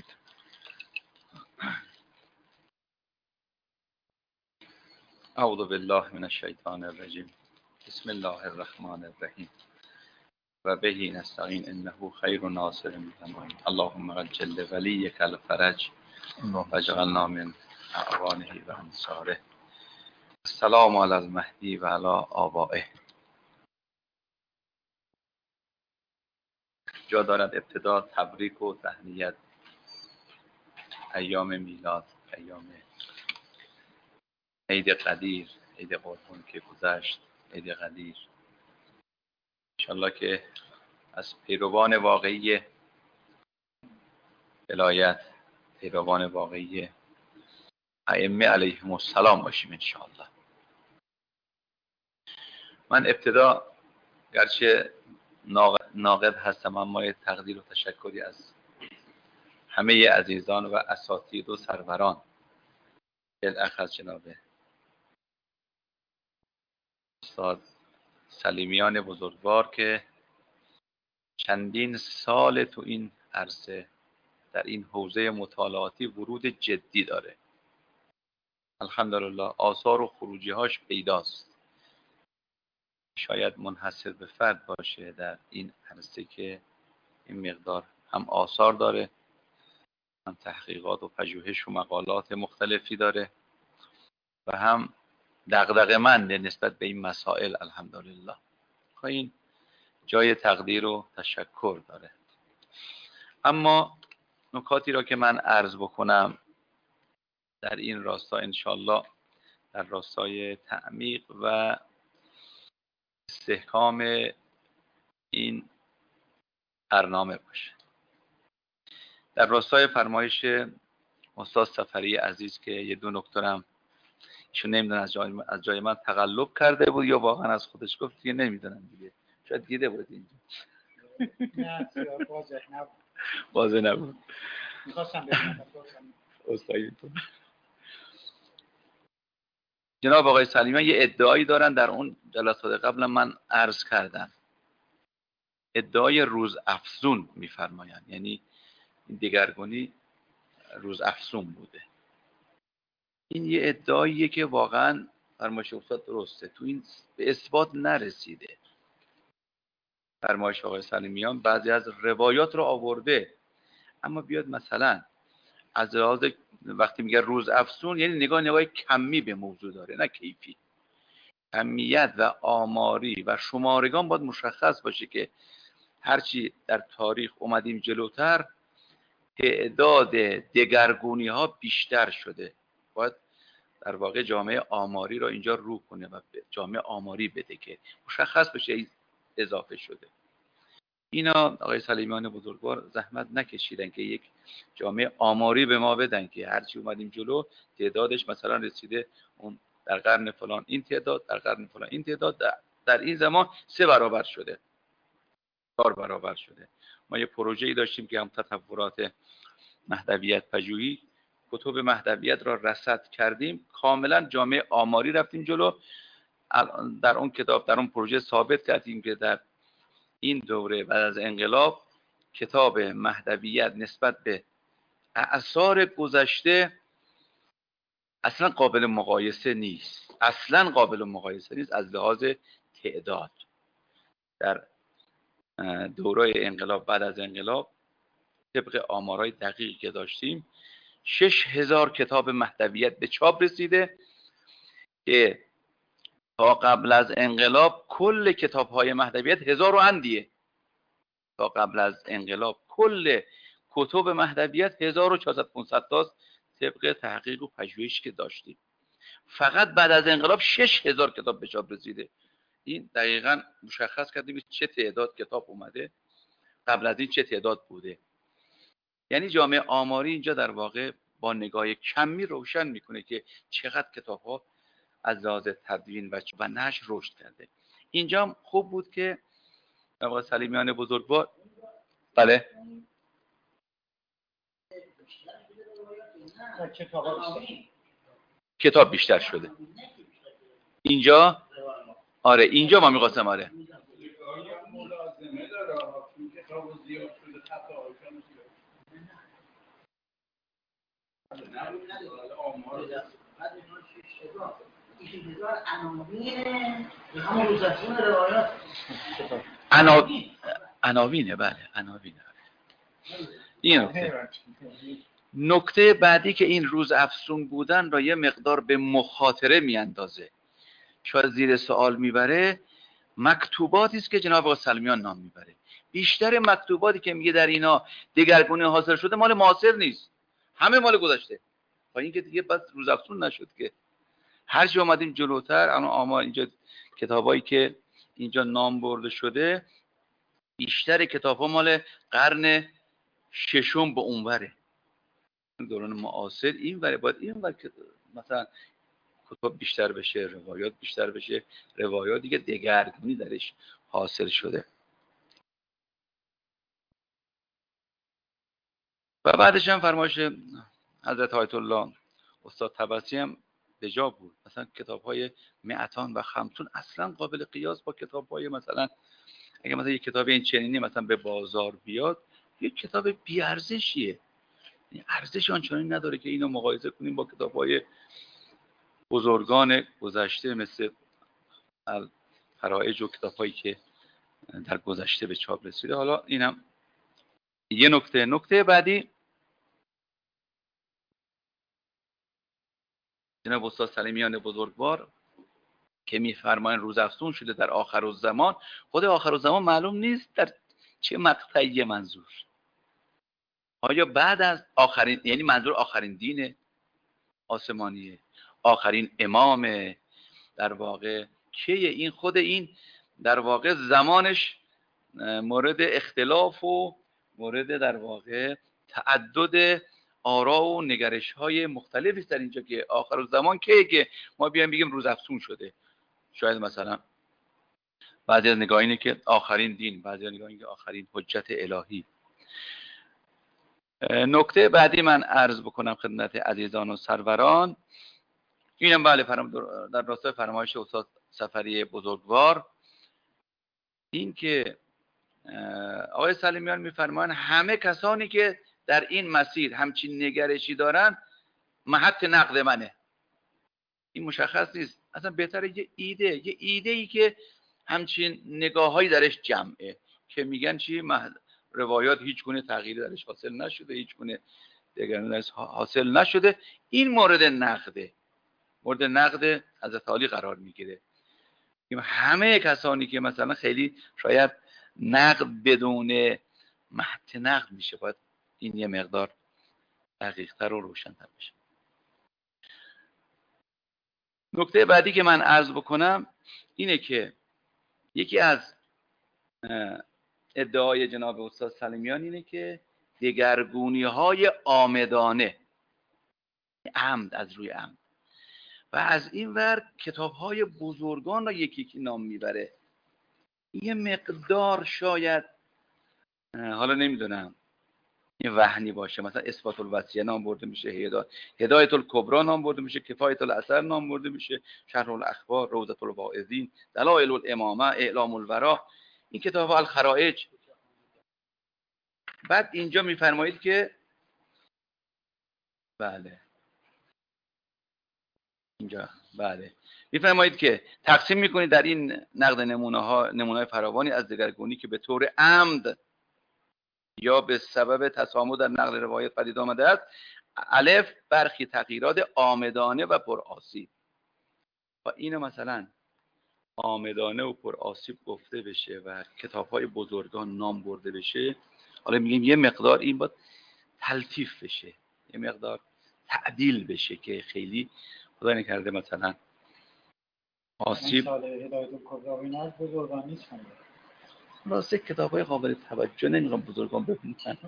اعوذ بالله من الشیطان الرجیم. بسم الله الرحمن الرحیم و بهی نستعین انه خیر ناصر المعین. اللهم عجل ولیک الفرج واجعلنا من اعوانه و انصاره. السلام علی المهدی و علی آبائه. جا دارد ابتدا تبریک و تهنیت ایام میلاد، ایام عید قدیر، عید قربان که گذشت، عید قدیر. انشالله که از پیروان واقعی ولایت، پیروان واقعی ائمه علیهم السلام باشیم انشالله. من ابتدا گرچه ناقد هستم، اما یه تقدیر و تشکری از همه عزیزان و اساتید و سروران، بالاخص از جناب استاد سلیمیان بزرگوار که چندین سال تو این عرصه در این حوزه مطالعاتی ورود جدی داره. الحمدلله آثار و خروجی هاش پیداست. شاید منحصر به فرد باشه در این عرصه که این مقدار هم آثار داره، هم تحقیقات و پژوهش و مقالات مختلفی داره و هم دغدغه‌مند نسبت به این مسائل. الحمدلله این جای تقدیر و تشکر داره. اما نکاتی را که من عرض بکنم در این راستا انشالله در راستای تعمیق و استحکام این برنامه باشه. در راستای فرمایش استاد صفری عزیز که یه دو نکته‌ام ایشون نمیدونم از جای از جای من تقلب کرده بود یا واقعا از خودش گفت، دیگه نمیدونم، دیگه شاید دیده بود اینجا. نه واضح نبود. واضح نبود. میخواستم ببینم. اصلاحی تو. جناب آقای سلیمیان یه ادعایی دارن، در اون جلسات قبل من عرض کردم. ادعای روز افزون میفرمایند، یعنی این دگرگونی روز افزون بوده. این یه ادعاییه که واقعا فرمایش استاد درسته، تو این به اثبات نرسیده. فرمایش آقای سلیمیان بعضی از روایات رو آورده، اما بیاد مثلا از لحاظ وقتی میگه روز افزون، یعنی نگاه نگاه کمی به موضوع داره نه کیفی. کمیت و آماری و شمارگان باید مشخص باشه که هرچی در تاریخ اومدیم جلوتر تعداد دگرگونی ها بیشتر شده. باید در واقع جامعه آماری را اینجا رو کنه و جامعه آماری بده که مشخص بشه اضافه شده. اینا آقای سلیمیان بزرگوار زحمت نکشیدن که یک جامعه آماری به ما بدن که هرچی اومدیم جلو تعدادش مثلا رسیده اون در قرن فلان این تعداد، در قرن فلان این تعداد، در, در این زمان سه برابر شده، چهار برابر شده. ما یه پروژه‌ای داشتیم که هم تطورات مهدویت پژوهی، کتب مهدویت را رصد کردیم، کاملا جامعه آماری رفتیم جلو. در اون کتاب، در اون پروژه ثابت کردیم که در این دوره بعد از انقلاب کتاب مهدویت نسبت به اعصار گذشته اصلا قابل مقایسه نیست. اصلا قابل مقایسه نیست از لحاظ تعداد. در دوره انقلاب، بعد از انقلاب، طبق آمارهای دقیقی که داشتیم شش هزار کتاب مهدویت به چاپ رسیده که تا قبل از انقلاب کل کتاب‌های مهدویت هزار و اندیه. تا قبل از انقلاب کل کتب مهدویت هزار و چهارصد پانصد تاست طبق تحقیق و پژوهشی که داشتیم. فقط بعد از انقلاب شش هزار کتاب به چاپ رسیده. این دقیقاً مشخص کردیم چه تعداد کتاب اومده، قبل از این چه تعداد بوده. یعنی جامعه آماری اینجا در واقع با نگاه کمی روشن میکنه که چقدر کتاب‌ها از لحاظ تدوین و و نشر رشد کرده. اینجا خوب بود که آقای سلیمیان بزرگوار بله کتاب بیشتر شده. اینجا آره اینجا ما می‌خواستم آره عناوینه. بله عناوینه. این نکته. نکته بعدی که این روز افزون بودن را یه مقدار به مخاطره میاندازه، شاید زیر سوال میبره، مکتوباتی است که جناب آقای سلیمیان نام میبره. بیشتر مکتوباتی که میگه در اینا دگرگونی حاصل شده مال معاصر نیست، همه مال گذشته. با اینکه دیگه بس روز افزون نشد که هر جا اومدیم جلوتر، الان آمار اینجا کتابایی که اینجا نام برده شده بیشتر کتاب‌ها مال قرن ششم به اونوره. دوران معاصر این وره، باید این ور مثلا کتاب بیشتر بشه، روایات بیشتر بشه، روایات دیگه دگرگونی درش حاصل شده. و بعدش هم فرمایش حضرت آیت الله استاد طبسی هم به جا بود. مثلا کتاب‌های مئتان و خمسون اصلا قابل قیاس با کتاب‌های مثلا اگه مثلا یک کتاب این چنینی مثلا به بازار بیاد، یک کتاب بی‌ارزشیه، ارزش آنچنانی نداره که اینو مقایسه کنیم با کتاب‌های بزرگان گذشته مثل الحرائج و کتاب‌هایی که در گذشته به چاپ رسیده. حالا اینم یه نکته. نکته بعدی جناب استاد سلیمیان بزرگوار که می‌فرمایند روز افزون شده در آخرالزمان. خود آخرالزمان معلوم نیست در چه مقطعی منظور. آیا بعد از آخرین، یعنی منظور آخرین دین آسمانیه، آخرین امام در واقع کیه؟ این خود این در واقع زمانش مورد اختلاف و مورد در واقع تعدد آرا و نگرش های مختلفی است در اینجا که آخر الزمان کیه که ما بیایم بگیم روز افزون شده. شاید مثلا بعضی از نگاه اینه که آخرین دین، بعضی از نگاه اینه که آخرین حجت الهی. نکته بعدی من عرض بکنم خدمت عزیزان و سروران، اینم بله در راستای فرمایش استاد سفری بزرگوار، این که آقای سلیمیان میفرمان همه کسانی که در این مسیر همچین نگرشی دارن محط نقد منه. این مشخص نیست، اصلا بهتره یه ایده یه ایده ای که همچین نگاههایی درش جمعه که میگن چی، روایات هیچ گونه تغییری درش حاصل نشده، هیچ گونه دگرگونی درش حاصل نشده، این مورد نقده، مورد نقد حضرت علی قرار میگیره. همه کسانی که مثلا خیلی شاید نقد بدون محط نقد میشه، باید این یه مقدار دقیق‌تر و روشن‌تر بشه. نکته بعدی که من عرض بکنم اینه که یکی از ادعای جناب استاد سلیمیان اینه که دگرگونی های آمدانه، عمد، از روی عمد، و از این ور کتاب های بزرگان را یکی یکی نام میبره. یه مقدار شاید حالا نمیدونم یه وهنی باشه، مثلا اثبات الوصیه نام برده میشه، هدایت هدایت الکبری نام برده میشه، کفایت الاثر نام برده میشه، شرح الاخبار، روضة الواعظین، دلائل الامامه، اعلام الورا، این کتاب ها، الخرائج. بعد اینجا میفرمایید که بله اینجا بله میفرمایید که تقسیم میکنید در این نقد نمونه ها نمونه فراوانی از دگرگونی که به طور عمد یا به سبب تسامح در نقل روایت پدید آمده است. الف، برخی تغییرات آمدانه و پرآسیب. و اینو مثلا آمدانه و پرآسیب گفته بشه و کتاب‌های بزرگان نام برده بشه، حالا میگیم یه مقدار این باید تلطیف بشه، یه مقدار تعدیل بشه که خیلی خدا نکرده مثلا آسیب. هدایت الکبری اینا از بزرگان نیستن، راسته کتاب‌های قابل توجه نمی‌خوام بزرگان ببینن.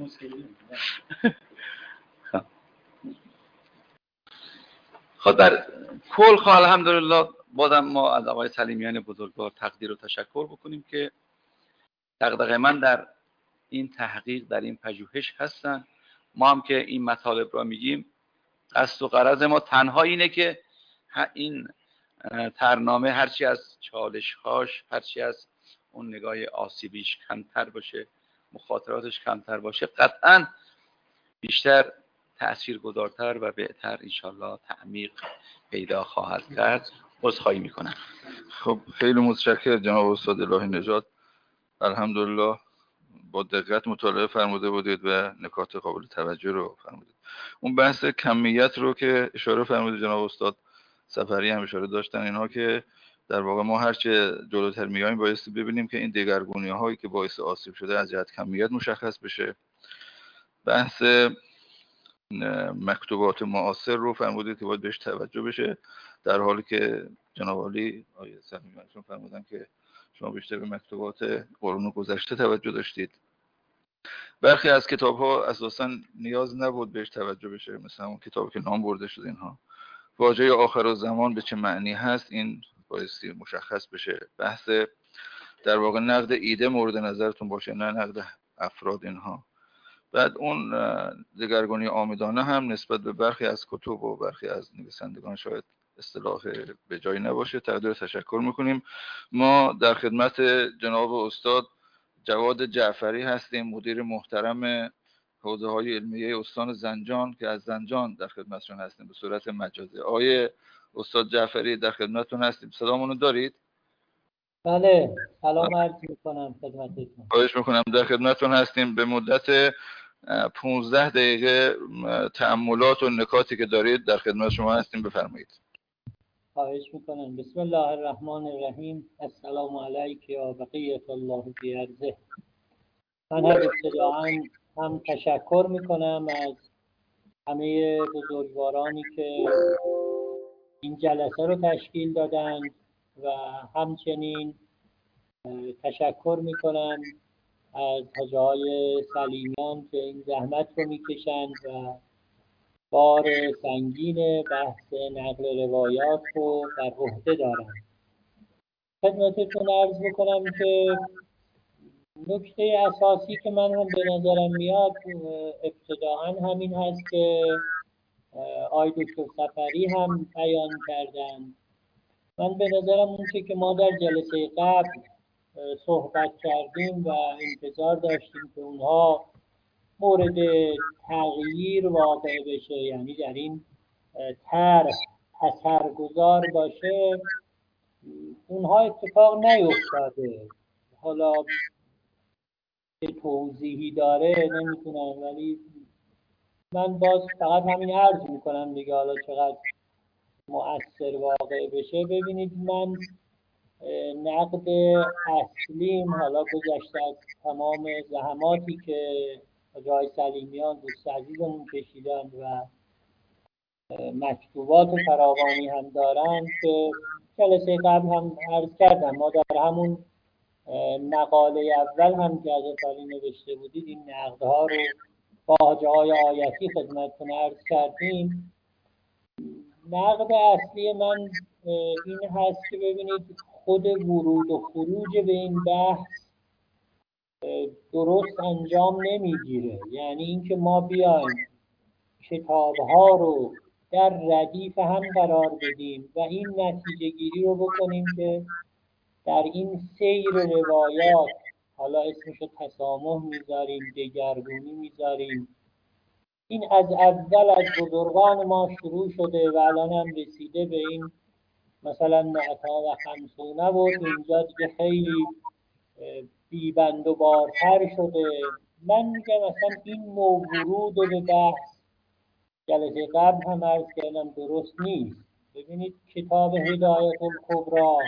خب در کل خب الحمدلله بازم ما از آقای سلیمیان بزرگوار تقدیر و تشکر بکنیم که دغدغه من در این تحقیق، در این پژوهش هستن. ما هم که این مطالب را میگیم، قصد و غرض ما تنها اینه که این ترنامه هرچی از چالش‌هاش، هرچی از اون نگاه آسیبیش کمتر باشه، مخاطراتش کمتر باشه، قطعاً بیشتر تأثیرگذارتر و بهتر انشالله تعمیق پیدا خواهد کرد. عذرخواهی میکنم. خب خیلی متشکرم جناب استاد الهی نژاد، الحمدلله با دقت مطالعه فرموده بودید و نکات قابل توجه رو فرمودید. اون بحث کمیت رو که اشاره فرمودید جناب استاد سفری هم اشاره داشتن، اینها که در واقع ما هرچه جلوتر میایم بایستی ببینیم که این دگرگونی هایی که باعث آسیب شده از جهت کمیت مشخص بشه. بحث مکتوبات معاصر رو فرمودید که باید بهش توجه بشه، در حالی که جناب عالی آیه سلیمیانشون فرمودن که شما بیشتر به مکتوبات قرون گذشته توجه داشتید. برخی از کتاب ها اساسا نیاز نبود بهش توجه بشه، مثلا اون کتابی که نام برده شده اینها. واژه آخر الزمان به چه معنی هست، این بایستی مشخص بشه. بحث در واقع نقد ایده مورد نظرتون باشه، نه نقد افراد اینها. بعد اون دگرگونی آمدانه هم نسبت به برخی از کتب و برخی از نویسندگان شاید اصطلاح به جایی نباشه، تقدیر تشکر میکنیم. ما در خدمت جناب استاد جواد جعفری هستیم، مدیر محترم حوزه های علمیه استان زنجان که از زنجان در خدمتشون هستیم به صورت مجازی. آیه استاد جعفری در خدمتتون هستیم، صدامونو دارید؟ بله، سلام عرض میکنم خدمتتون. خواهش میکنم، در خدمتتون هستیم. به مدت پانزده دقیقه تأملات و نکاتی که دارید در خدمت شما هستیم، بفرمایید. خواهش میکنم. بسم الله الرحمن الرحیم. السلام علیک یا بقیت الله فی ارضه. من هم ابتداعاً هم تشکر میکنم از همه بزرگوارانی که این جلسه رو تشکیل دادند و همچنین تشکر میکنم از حاجی های سلیمیان که این زحمت رو میکشند و بار سنگین بحث نقل روایات رو بر عهده دارند. خدمتتون عرض بکنم که نکته اساسی که من هم به نظرم میاد ابتداعا همین هست که آقای دکتر سفری هم بیان کردن. من به نظرم اون چه که ما در جلسه قبل صحبت کردیم و انتظار داشتیم که اونها مورد تغییر واقع بشه، یعنی در این طرح اثرگذار باشه، اونها اتفاق نیفتاده. حالا که توضیحی داره نمیتونم، ولی من باز فقط همین عرض میکنم دیگه، حالا چقدر مؤثر واقع بشه. ببینید من نقد اصلیم، حالا گذشته از تمام زحماتی که جای سلیمیان دوست عزیزمون کشیدن و مکتوبات فراوانی هم دارن که جلسه قبل هم عرض کردم، ما در همون مقاله اول هم که از عالی نوشته بودید این نقدها رو با حاجه‌های آیتی خدمتتون عرض کردیم. نقد اصلی من این هست که ببینید خود ورود و خروج به این بحث درست انجام نمیگیره. یعنی اینکه ما بیایم کتاب‌ها رو در ردیف هم قرار بدیم و این نتیجه گیری رو بکنیم که در این سیر روایات، حالا اسمشو تسامح میذاریم، دگرگونی میذاریم، این از اول از بزرگان ما شروع شده و الان هم رسیده به این مثلا معتا و خمسونه و اینجا دیگه خیلی بیبند و بارتر شده. من میگم اصلا این نوع ورود به بحث جلسه قبل هم عرض کردم درست نیست. ببینید کتاب هدایت الکبری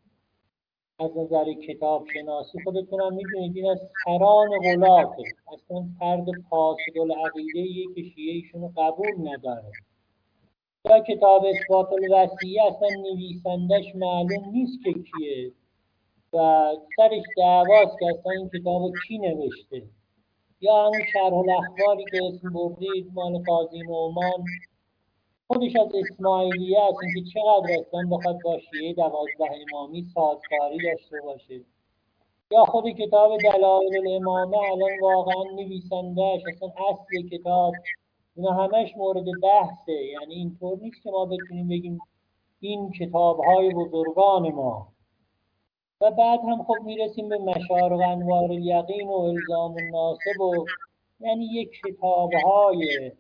از نظر کتاب شناسی خودتون هم میدونید این از سران غلاته، اصلا فرد فاسد العقیده که شیعه ایشونو قبول نداره. یا کتاب اثبات الوصیه اصلا نویسندش معلوم نیست که کیه و سرش دعواست که اصلا این کتاب کی نوشته. یا همون شرح الاخباری که اسم بردید مال قاضی نعمان، خودش از اسماعیلیه است، اینکه چقدر اصلا بخواد با شیعه دوازده امامی سازگاری داشته باشه. یا خود کتاب دلائل الامامه الان واقعا نویسندهش اصلا اصل کتاب اینا همش مورد بحثه. یعنی اینطور نیست که ما بتونیم بگیم این کتاب‌های بزرگان ما. و بعد هم خب میرسیم به مشارق انوار الیقین و الزام الناصب و یعنی یک کتاب‌های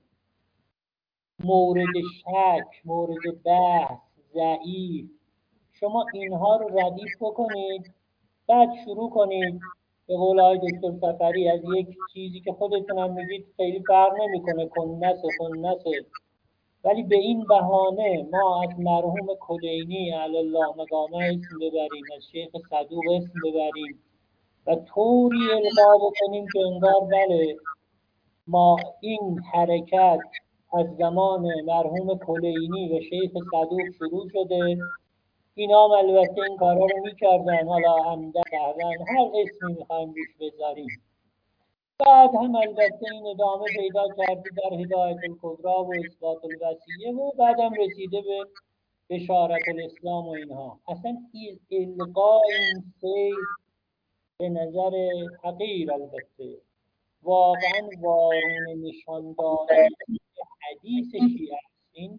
مورد شک، مورد بحث، ضعیف. شما اینها رو ردیف بکنید، بعد شروع کنید به قول آقای دکتر سفری از یک چیزی که خودتون هم میگید خیلی فرق نمیکنه، کنس کنس، ولی به این بهانه ما از مرحوم کلینی علی الله مقامه اسم ببریم، از شیخ صدوق اسم ببریم و طوری القا بکنیم که انگار بله ما این حرکت از زمان مرحوم کلینی و شیخ صدوق شروع شده. اینا هم البته این کارا رو میکردن، حالا عمدن سهون هر اسمی میخوایم روش بذاریم. بعد هم البته این ادامه پیدا کرده در هدایت الکبری و اثبات الوصیه و بعد هم رسیده به بشارت الاسلام و اینها. اصلا القاء این سیر به نظر حقیر البته واقعا وارون نشان دادن حدیث شیعه است. این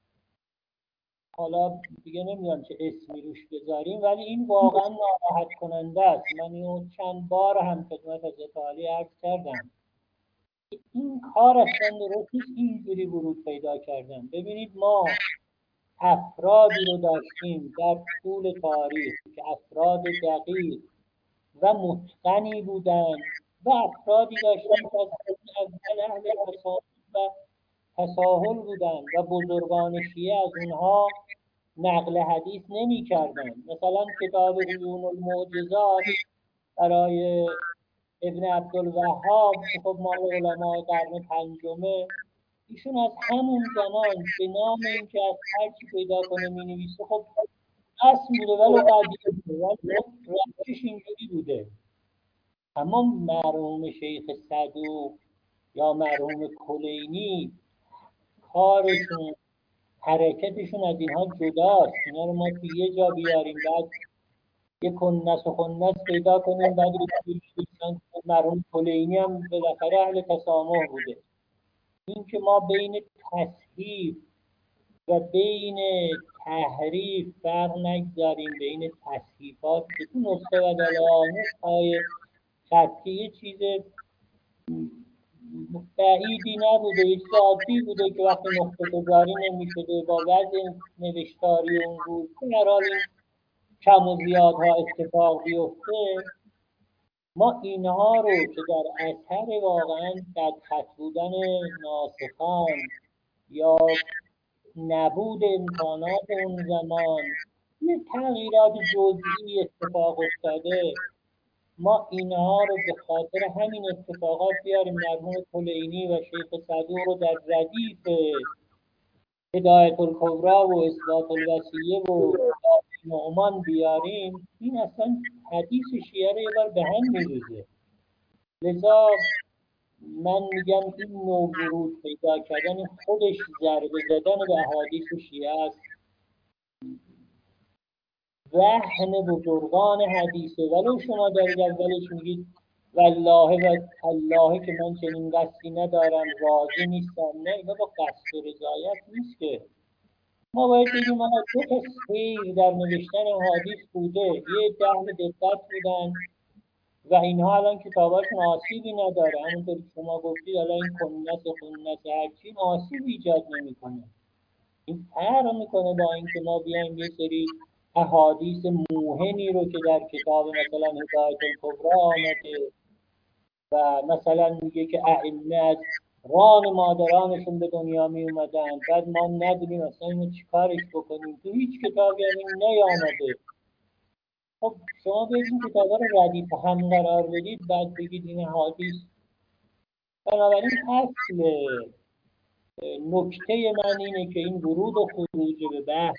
حالا دیگه نمیدونم چه اسمی روش بذاریم، ولی این واقعا ناراحت کننده است. من اینو چند بار هم خدمت حضرت عالی عرض کردم. این کار اصلا درست نیست اینجوری ورود پیدا کردن. ببینید ما افرادی رو داشتیم در طول تاریخ که افراد دقیق و متقنی بودن و افرادی داشتیم که از اهل تساهل و تساهل بودن و بزرگان شیعه از اونها نقل حدیث نمی کردن. مثلا کتاب عیون المعجزات برای ابن عبدالوهاب که خب مال علماء قرن پنجمه، ایشون از همون زمان به نام این که از هرچی پیدا کنه می نویسه، خب اصل بوده ولی قدیم بوده ولی رفتش اینجوری بوده. اما مرحوم شیخ صدوق یا مرحوم کلینی کارشون حرکتشون از اینها جداست. اینا رو ما توی یه جا بیاریم بعد یک کنس و خنس پیدا کنیم. بعد مرحوم کلینی هم بالاخره اهل تسامح بوده. این که ما بین تصحیف و بین تحریف فرق نگذاریم، بین تصحیفات که تو نسخه و دلائل های خطی یه چیز بعیدی نبوده، یه چیز عادی بوده که وقتی نقطه گذاری نمی‌شده با وضع نوشتاری اون روز هر حال این کم و زیادها اتفاق بیفته، ما اینها رو که در اثر واقعا بدخط بودن ناسخان یا نبود امکانات اون زمان یه تغییرات جزئی اتفاق افتاده، ما اینها رو به خاطر همین اتفاقات بیاریم مرحوم کلینی و شیخ صدوق رو در ردیف هدایت الکبری و اثبات الوصیه و نعمان بیاریم، این اصلا حدیث شیعه رو یه بار به هم میریزه. لذا من میگم این نوع ورود پیدا کردن خودش ضربه زدن به احادیث شیعه است. وهن بزرگان حدیثه، ولو شما دارید اولش میگید والله و الله که من چنین قصدی ندارم، راضی نیستم، نه اینا با قصد و رضایت نیست که. ما باید بگیم آقا دو تا سیر در نوشتن احادیث بوده، یه ده دقت بودن و اینها الان کتاباشون آسیبی نداره، همونطور که شما گفتید الان این کنت و خنت هرچی آسیب ایجاد نمیکنه. این فرق میکنه با اینکه ما بیایم یه سری احادیث موهمی رو که در کتاب مثلا هدایت الکبری آمده و مثلا میگه که ائمه از ران مادرانشون به دنیا می اومدن، بعد ما ندونیم اصلا اینو چیکارش بکنیم، تو هیچ کتابی هم این نیامده. خب شما باید این کتابا رو ردیف هم قرار بدید، بعد بگید این حدیث. بنابراین اصل نکته من اینه که این ورود و خروج به بحث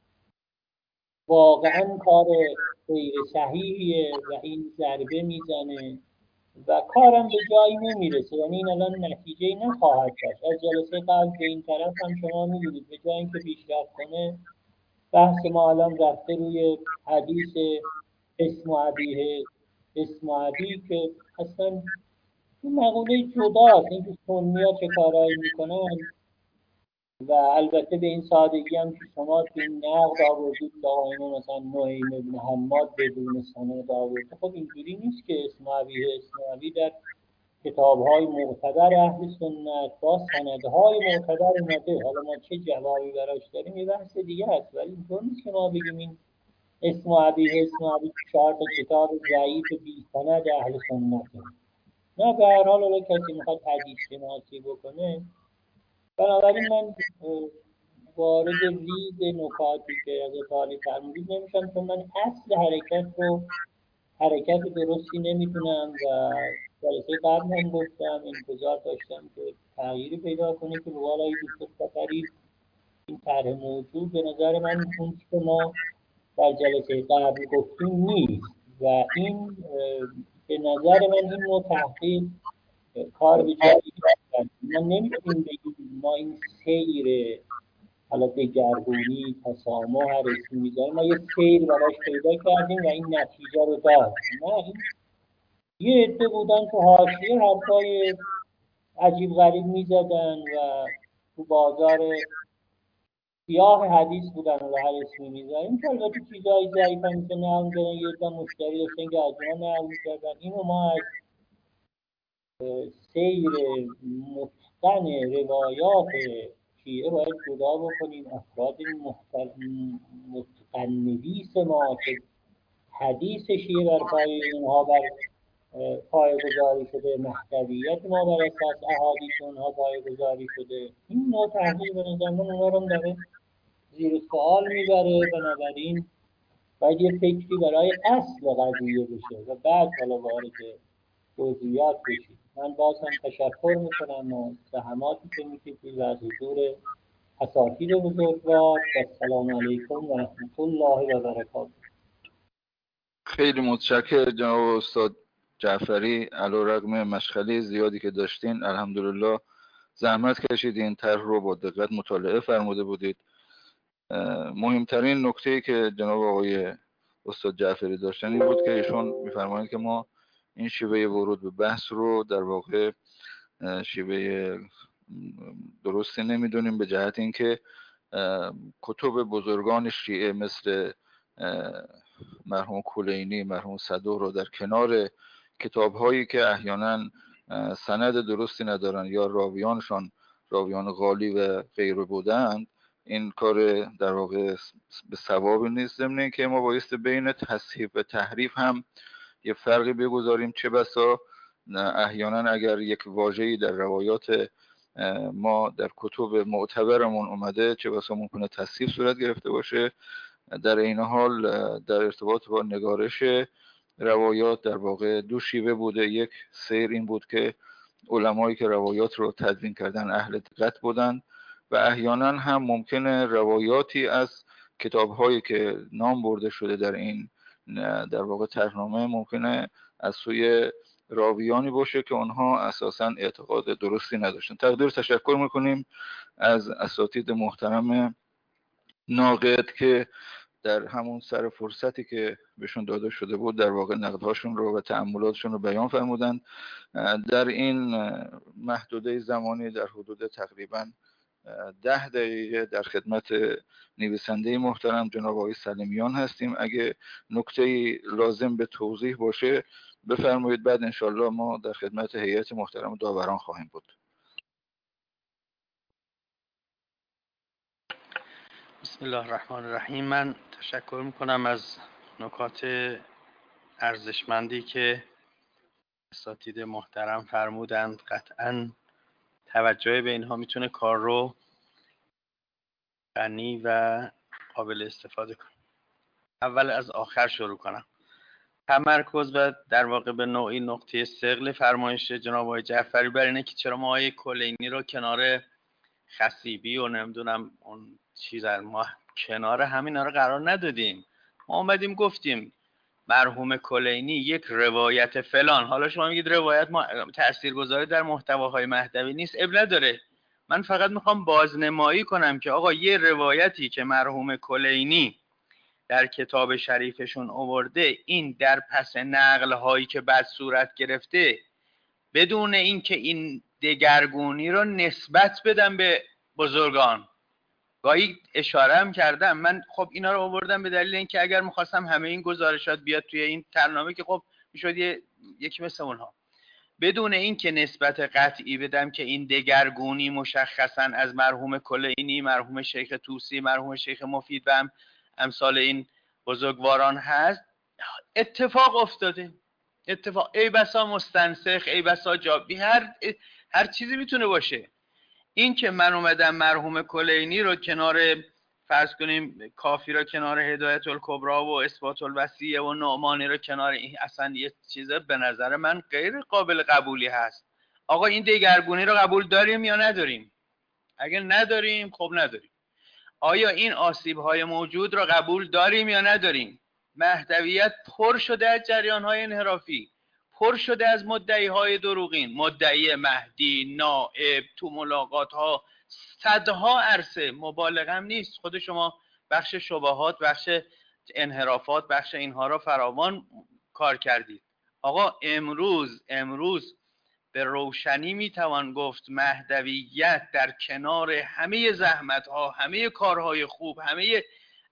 واقعا کار غیر صحیحیه و این ضربه میزنه و کارم به جایی نمیرسه، یعنی این الان نتیجه نخواهد داشت. از جلسه قبل به این طرف هم شما می‌بینید به جای اینکه پیشرفت کنه، بحث ما الان رفته روی حدیث اسم ابیه اسم ابی که اصلا این مقوله جداست، اینکه سنی‌ها چه کارایی میکنن و البته به این سادگی هم که شما که این نقد آوردید که آقایون مثلا نعیم ابن حماد بدون سند آورده، خب اینجوری نیست که اسم ابیه اسم ابی در کتاب‌های معتبر اهل سنت با سندهای معتبر اومده. حالا ما چه جوابی براش داریم یه بحث دیگه هست، ولی اینطور نیست که ما بگیم این اسم ابی اسم ابی چهار تا کتاب ضعیف بی سند اهل سنت. نه به هر حال اگه کسی میخواد حدیث شناسی بکنه، بنابراین من وارد ریز نکاتی که از اتحالی فرمودید نمیشم، چون من اصل حرکت رو حرکت درستی نمیتونم و جلسه قبل هم گفتم انتظار داشتم که تغییری پیدا کنه که بقالای دوست سفری این طرح موجود به نظر من اون که ما در جلسه قبل گفتیم نیست و این به نظر من این نوع تحقیق کار به جایی کرد. ما نمیتونیم بگیم ما این سیر حالا دگرگونی تسامح هر اسمی میذاریم ما یه سیر براش پیدا کردیم و این نتیجه رو داد. نه، این یه عده بودن تو حاشیه حرفای عجیب غریب میزدن و تو بازار سیاه حدیث بودن و هر اسمی میذاریم که البته چیزایی ضعیف هم میشه نقل میکردن، یه عده مشتری داشتن که از اونها نقل میکردن. اینو ما از سیر متقن روایات شیعه باید جدا بکنیم. افراد متقن نویس ما که حدیث شیعه بر پای اونها بر پای گذاری شده، مهدویت ما بر اساس احادیث اونها پای گذاری شده، این نوع تحقیق به نظر من اونها رو داره زیر سوال میبره. بنابراین باید یه فکری برای اصل قضیه بشه و بعد حالا وارد جزئیات بشید. من باز هم تشکر میکنم و زحماتی که میکشید و از حضور اساتید بزرگوار. السلام علیکم و رحمت الله و برکاته. خیلی متشکرم جناب استاد جعفری، علیرغم مشغله زیادی که داشتین الحمدلله زحمت کشیدین، طرح رو با دقت مطالعه فرموده بودید. مهمترین نکته‌ای که جناب آقای استاد جعفری داشتن این بود که ایشون میفرمایند که ما این شیوه ورود به بحث رو در واقع شیوه درستی نمیدونیم، به جهت اینکه کتب بزرگان شیعه مثل مرحوم کلینی، مرحوم صدوق رو در کنار کتاب‌هایی که احیانا سند درستی ندارن یا راویانشان راویان غالی و غیره بودند، این کار در واقع به صواب نیست. ضمن که ما بایستی بین تصحیف و تحریف هم یه فرقی بگذاریم. چه بسا احیانا اگر یک واژه‌ای در روایات ما در کتب معتبرمون اومده، چه بسا ممکنه تصحیف صورت گرفته باشه. در این حال در ارتباط با نگارش روایات در واقع دو شیوه بوده. یک سیر این بود که علمایی که روایات رو تدوین کردن اهل دقت بودند و احیانا هم ممکنه روایاتی از کتاب‌هایی که نام برده شده در این در واقع طرحنامه ممکنه از سوی راویانی باشه که اونها اساساً اعتقاد درستی نداشتن. تقدیر تشکر میکنیم از اساتید محترم ناقد که در همون سر فرصتی که بهشون داده شده بود در واقع نقدهاشون رو و تأملاتشون رو بیان فرمودند. در این محدوده زمانی در حدود تقریباً ده دقیقه در خدمت نویسنده محترم جناب آقای سلیمیان هستیم. اگه نکته لازم به توضیح باشه بفرمایید، بعد انشالله ما در خدمت هیئت محترم داوران خواهیم بود. بسم الله الرحمن الرحیم. من تشکر میکنم از نکات ارزشمندی که اساتید محترم فرمودند. قطعاً توجه به اینها میتونه کار رو غنی و قابل استفاده کنه. اول از آخر شروع کنم. تمرکز و در واقع به نوعی نقطه ثقل فرمایش جناب آقای جعفری بر اینه که چرا ما آقای کلینی رو کنار خصیبی و نمیدونم اون چیز ما کنار همینا رو قرار ندادیم. ما اومدیم گفتیم مرحوم کلینی یک روایت فلان، حالا شما میگید روایت ما تاثیرگذاری در محتواهای مهدوی نیست، اب نداره. من فقط میخوام بازنمایی کنم که آقا یه روایتی که مرحوم کلینی در کتاب شریفشون آورده، این در پس نقل هایی که بعد صورت گرفته بدون اینکه این دگرگونی رو نسبت بدم به بزرگان. گاهی اشاره هم کردم من، خب اینا رو آوردم به دلیل اینکه اگر میخواستم همه این گزارشات بیاد توی این برنامه که خب میشد یه یکی مثل اونها، بدون اینکه نسبت قطعی بدم که این دگرگونی مشخصا از مرحوم کلینی، مرحوم شیخ طوسی، مرحوم شیخ مفید و هم امثال این بزرگواران هست. اتفاق افتاده، اتفاق ای بسا مستنسخ، ای بسا جابی، هر هر چیزی میتونه باشه. این که من اومدم مرحوم کلینی رو کنار فرض کنیم کافی رو کنار هدایت الکبری و اثبات الوصیه و نعمانی رو کنار، این اصلا یه چیزه به نظر من غیر قابل قبولی هست. آقا این دگرگونی رو قبول داریم یا نداریم؟ اگه نداریم خب نداریم. آیا این آسیب‌های موجود رو قبول داریم یا نداریم؟ مهدویت پر شده از جریان‌های انحرافی، پر شده از مدعی‌های دروغین، مدعی مهدی، نائب، تو ملاقات‌ها صدها عرصه، مبالغه هم نیست. خود شما بخش شبهات، بخش انحرافات، بخش اینها را فراوان کار کردید. آقا امروز امروز به روشنی میتوان گفت مهدویت در کنار همه زحمت‌ها، همه کارهای خوب، همه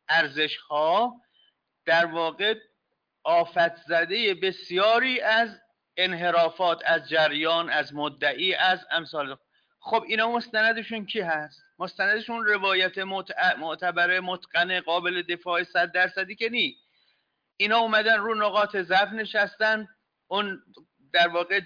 ارزش‌ها در واقع آفت زده بسیاری از انحرافات، از جریان، از مدعی، از امثال. خب اینا مستندشون کی هست؟ مستندشون روایت معتبر متقن قابل دفاع صد درصدی که نی. اینا اومدن رو نقاط ضعف نشستن، اون در واقع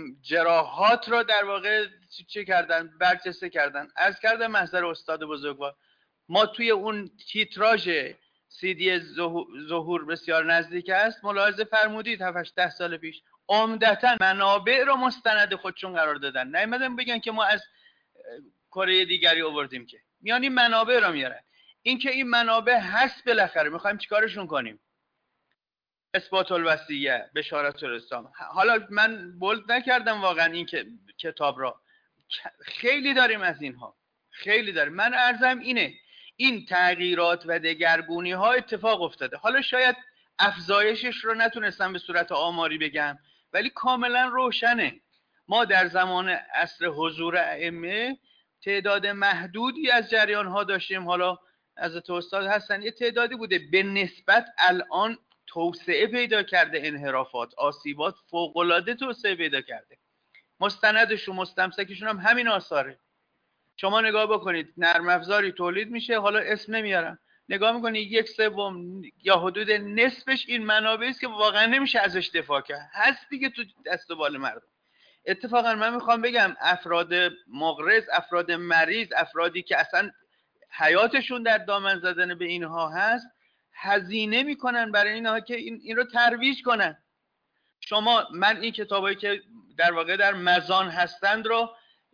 جراحات رو در واقع چه کردن؟ برجسته کردن. عرض کردم محضر استاد بزرگوار، ما توی اون تیتراژ سی دی ظهور بسیار نزدیک است، ملاحظه فرمودید هفت ده سال پیش عمدتاً منابع رو مستند خودشون قرار دادن. نیومدن بگن که ما از کره دیگری آوردیم، که میان این منابع رو میارن. این که این منابع هست بالاخره میخوایم چیکارشون کنیم؟ اثبات الوصیه، بشارت الاسلام. حالا من بولد نکردم واقعا این که کتاب را، خیلی داریم از اینها، خیلی داریم. من عرضم اینه، این تغییرات و دگرگونی ها اتفاق افتاده. حالا شاید افزایشش رو نتونستم به صورت آماری بگم، ولی کاملا روشنه. ما در زمان عصر حضور ائمه تعداد محدودی از جریان ها داشتیم. حالا حضرت استاد هستن یه تعدادی بوده، به نسبت الان توسعه پیدا کرده، انحرافات، آسیبات فوق‌العاده توسعه پیدا کرده. مستندشون مستمسکشون هم همین آثاره. شما نگاه بکنید نرم افزاری تولید میشه، حالا اسم نمیارم، نگاه میکنید یک سوم یا حدود نصفش این منابعی است که واقعا نمیشه ازش دفاع کرد، هست دیگه تو دست و بال مردم. اتفاقا من میخوام بگم افراد مغرض، افراد مریض، افرادی که اصلا حیاتشون در دامن زدن به اینها هست، هزینه میکنن برای اینها که این, این رو ترویج کنن. شما من این کتابایی که در واقع در مزان هستند رو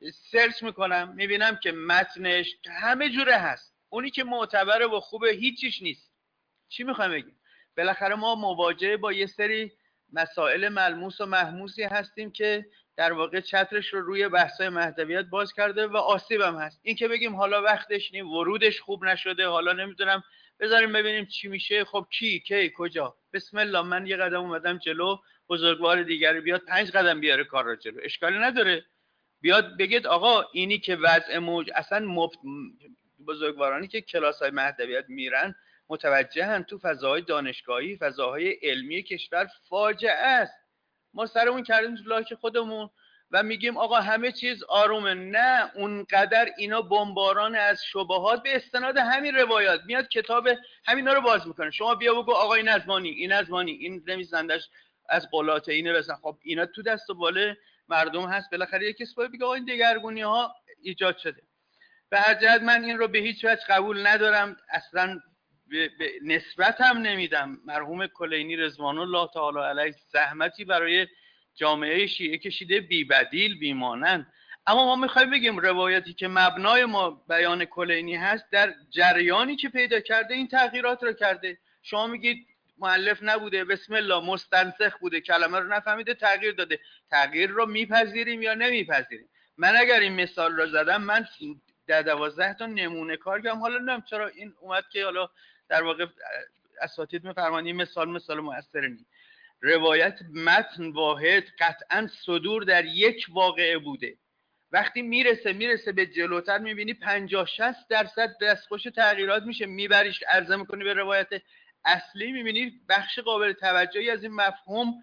سرچ میکنم، میبینم که متنش همه جوره هست. اونی که معتبره و خوبه هیچیش نیست. چی میخوام بگیم؟ بالاخره ما مواجهه با یه سری مسائل ملموس و محموسی هستیم که در واقع چترش رو روی بحث‌های مهدویت باز کرده و آسیب هم هست. این که بگیم حالا وقتش نیم، ورودش خوب نشده، حالا نمیدونم بذاریم ببینیم چی میشه. خب کی کی کجا؟ بسم الله، من یه قدم اومدم جلو، بزرگوار دیگری بیاد پنج قدم بیاره کار رو جلو، اشکالی نداره. بیاد بگید آقا اینی که وضع موج اصلا مفت... بزرگوارانی که کلاس‌های مهدویت میرن متوجهن تو فضاهای دانشگاهی، فضاهای علمی کشور فاجعه است. ما سرمون کردیم تو لاک خودمون و میگیم آقا همه چیز آرومه. نه، اونقدر اینا بمباران از شبهات به استناد همین روایات میاد کتاب همینا رو باز میکنه. شما بیا بگو آقا این ازمانی، این ازمانی، این نویسندش از قلات اینه بزن. خب اینا تو دست و بال مردم هست. بالاخره یک کسی باید بگه آقا این دگرگونی ها ایجاد شده. به هر جهت من این رو به هیچ وجه قبول ندارم، اصلا به نسبت هم نمیدم. مرحوم کلینی رضوان الله تعالی علیه زحمتی برای جامعه شیعه کشیده، بی بدیل، بی مانند. اما ما میخوایم بگیم روایتی که مبنای ما بیان کلینی هست در جریانی که پیدا کرده این تغییرات رو کرده. شما میگید مؤلف نبوده، بسم الله، مستنسخ بوده، کلمه رو نفهمیده تغییر داده. تغییر رو میپذیریم یا نمیپذیریم؟ من اگر این مثال رو زدم، من در دوازده تا نمونه کار کردم. حالا نمیدونم چرا این اومد که حالا در واقع اساتید میفرمایند این مثال مثال مؤثر نیست. روایت متن واحد قطعا صدور در یک واقعه بوده. وقتی میرسه میرسه به جلوتر میبینی پنجاه شصت درصد دستخوش تغییرات میشه، میبریش عرضه میکنی به روایت اصلی، میبینی بخش قابل توجهی از این مفهوم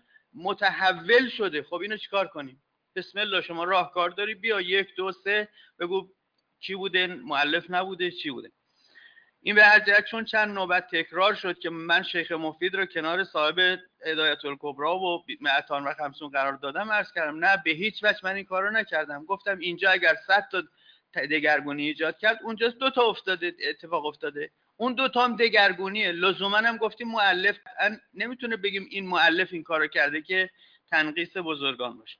متحول شده. خب اینو چیکار کنیم؟ بسم الله، شما راهکار داری، بیا یک دو سه بگو چی بوده، مؤلف نبوده، چی بوده. این به هر جهت چون چند نوبت تکرار شد که من شیخ مفید رو کنار صاحب هدایت الکبری و مئتان و خمسون قرار دادم، عرض کردم نه به هیچ وجه من این کارو نکردم. گفتم اینجا اگر صد تا دگرگونی ایجاد کرد، اونجا دو تا افتاده، اتفاق افتاده، اون دو تا هم دگرگونیه. لزوما هم گفتیم مؤلف نمیتونه بگیم این مؤلف این کارو کرده که تنقیص بزرگان باشه.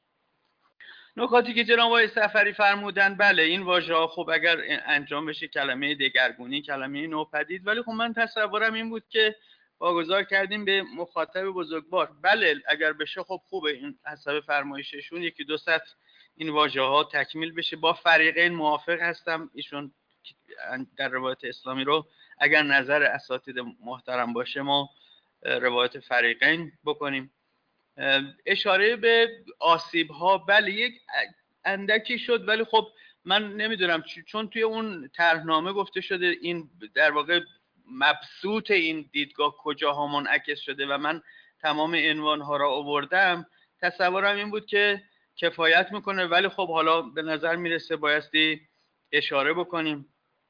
نکاتی که جناب آقای صفری فرمودن، بله این واژه ها خب اگر انجام بشه کلمه دگرگونی، کلمه نوپدید، ولی خب من تصورم این بود که واگذار کردیم به مخاطب بزرگوار. بله اگر بشه خب خوبه، این حسب فرمایششون یکی دو سطر این واژه ها تکمیل بشه. با فریقین موافق هستم، ایشون در روایت اسلامی رو اگر نظر اساتید محترم باشه ما روایت فریقین بکنیم. اشاره به آسیب ها بله یک اندکی شد، ولی خب من نمیدونم چون توی اون طرحنامه گفته شده این در واقع مبسوط این دیدگاه کجاها منعکس شده و من تمام عنوان ها را آوردم، تصورم این بود که کفایت میکنه. ولی خب حالا به نظر میرسه بایستی اشاره بکنیم.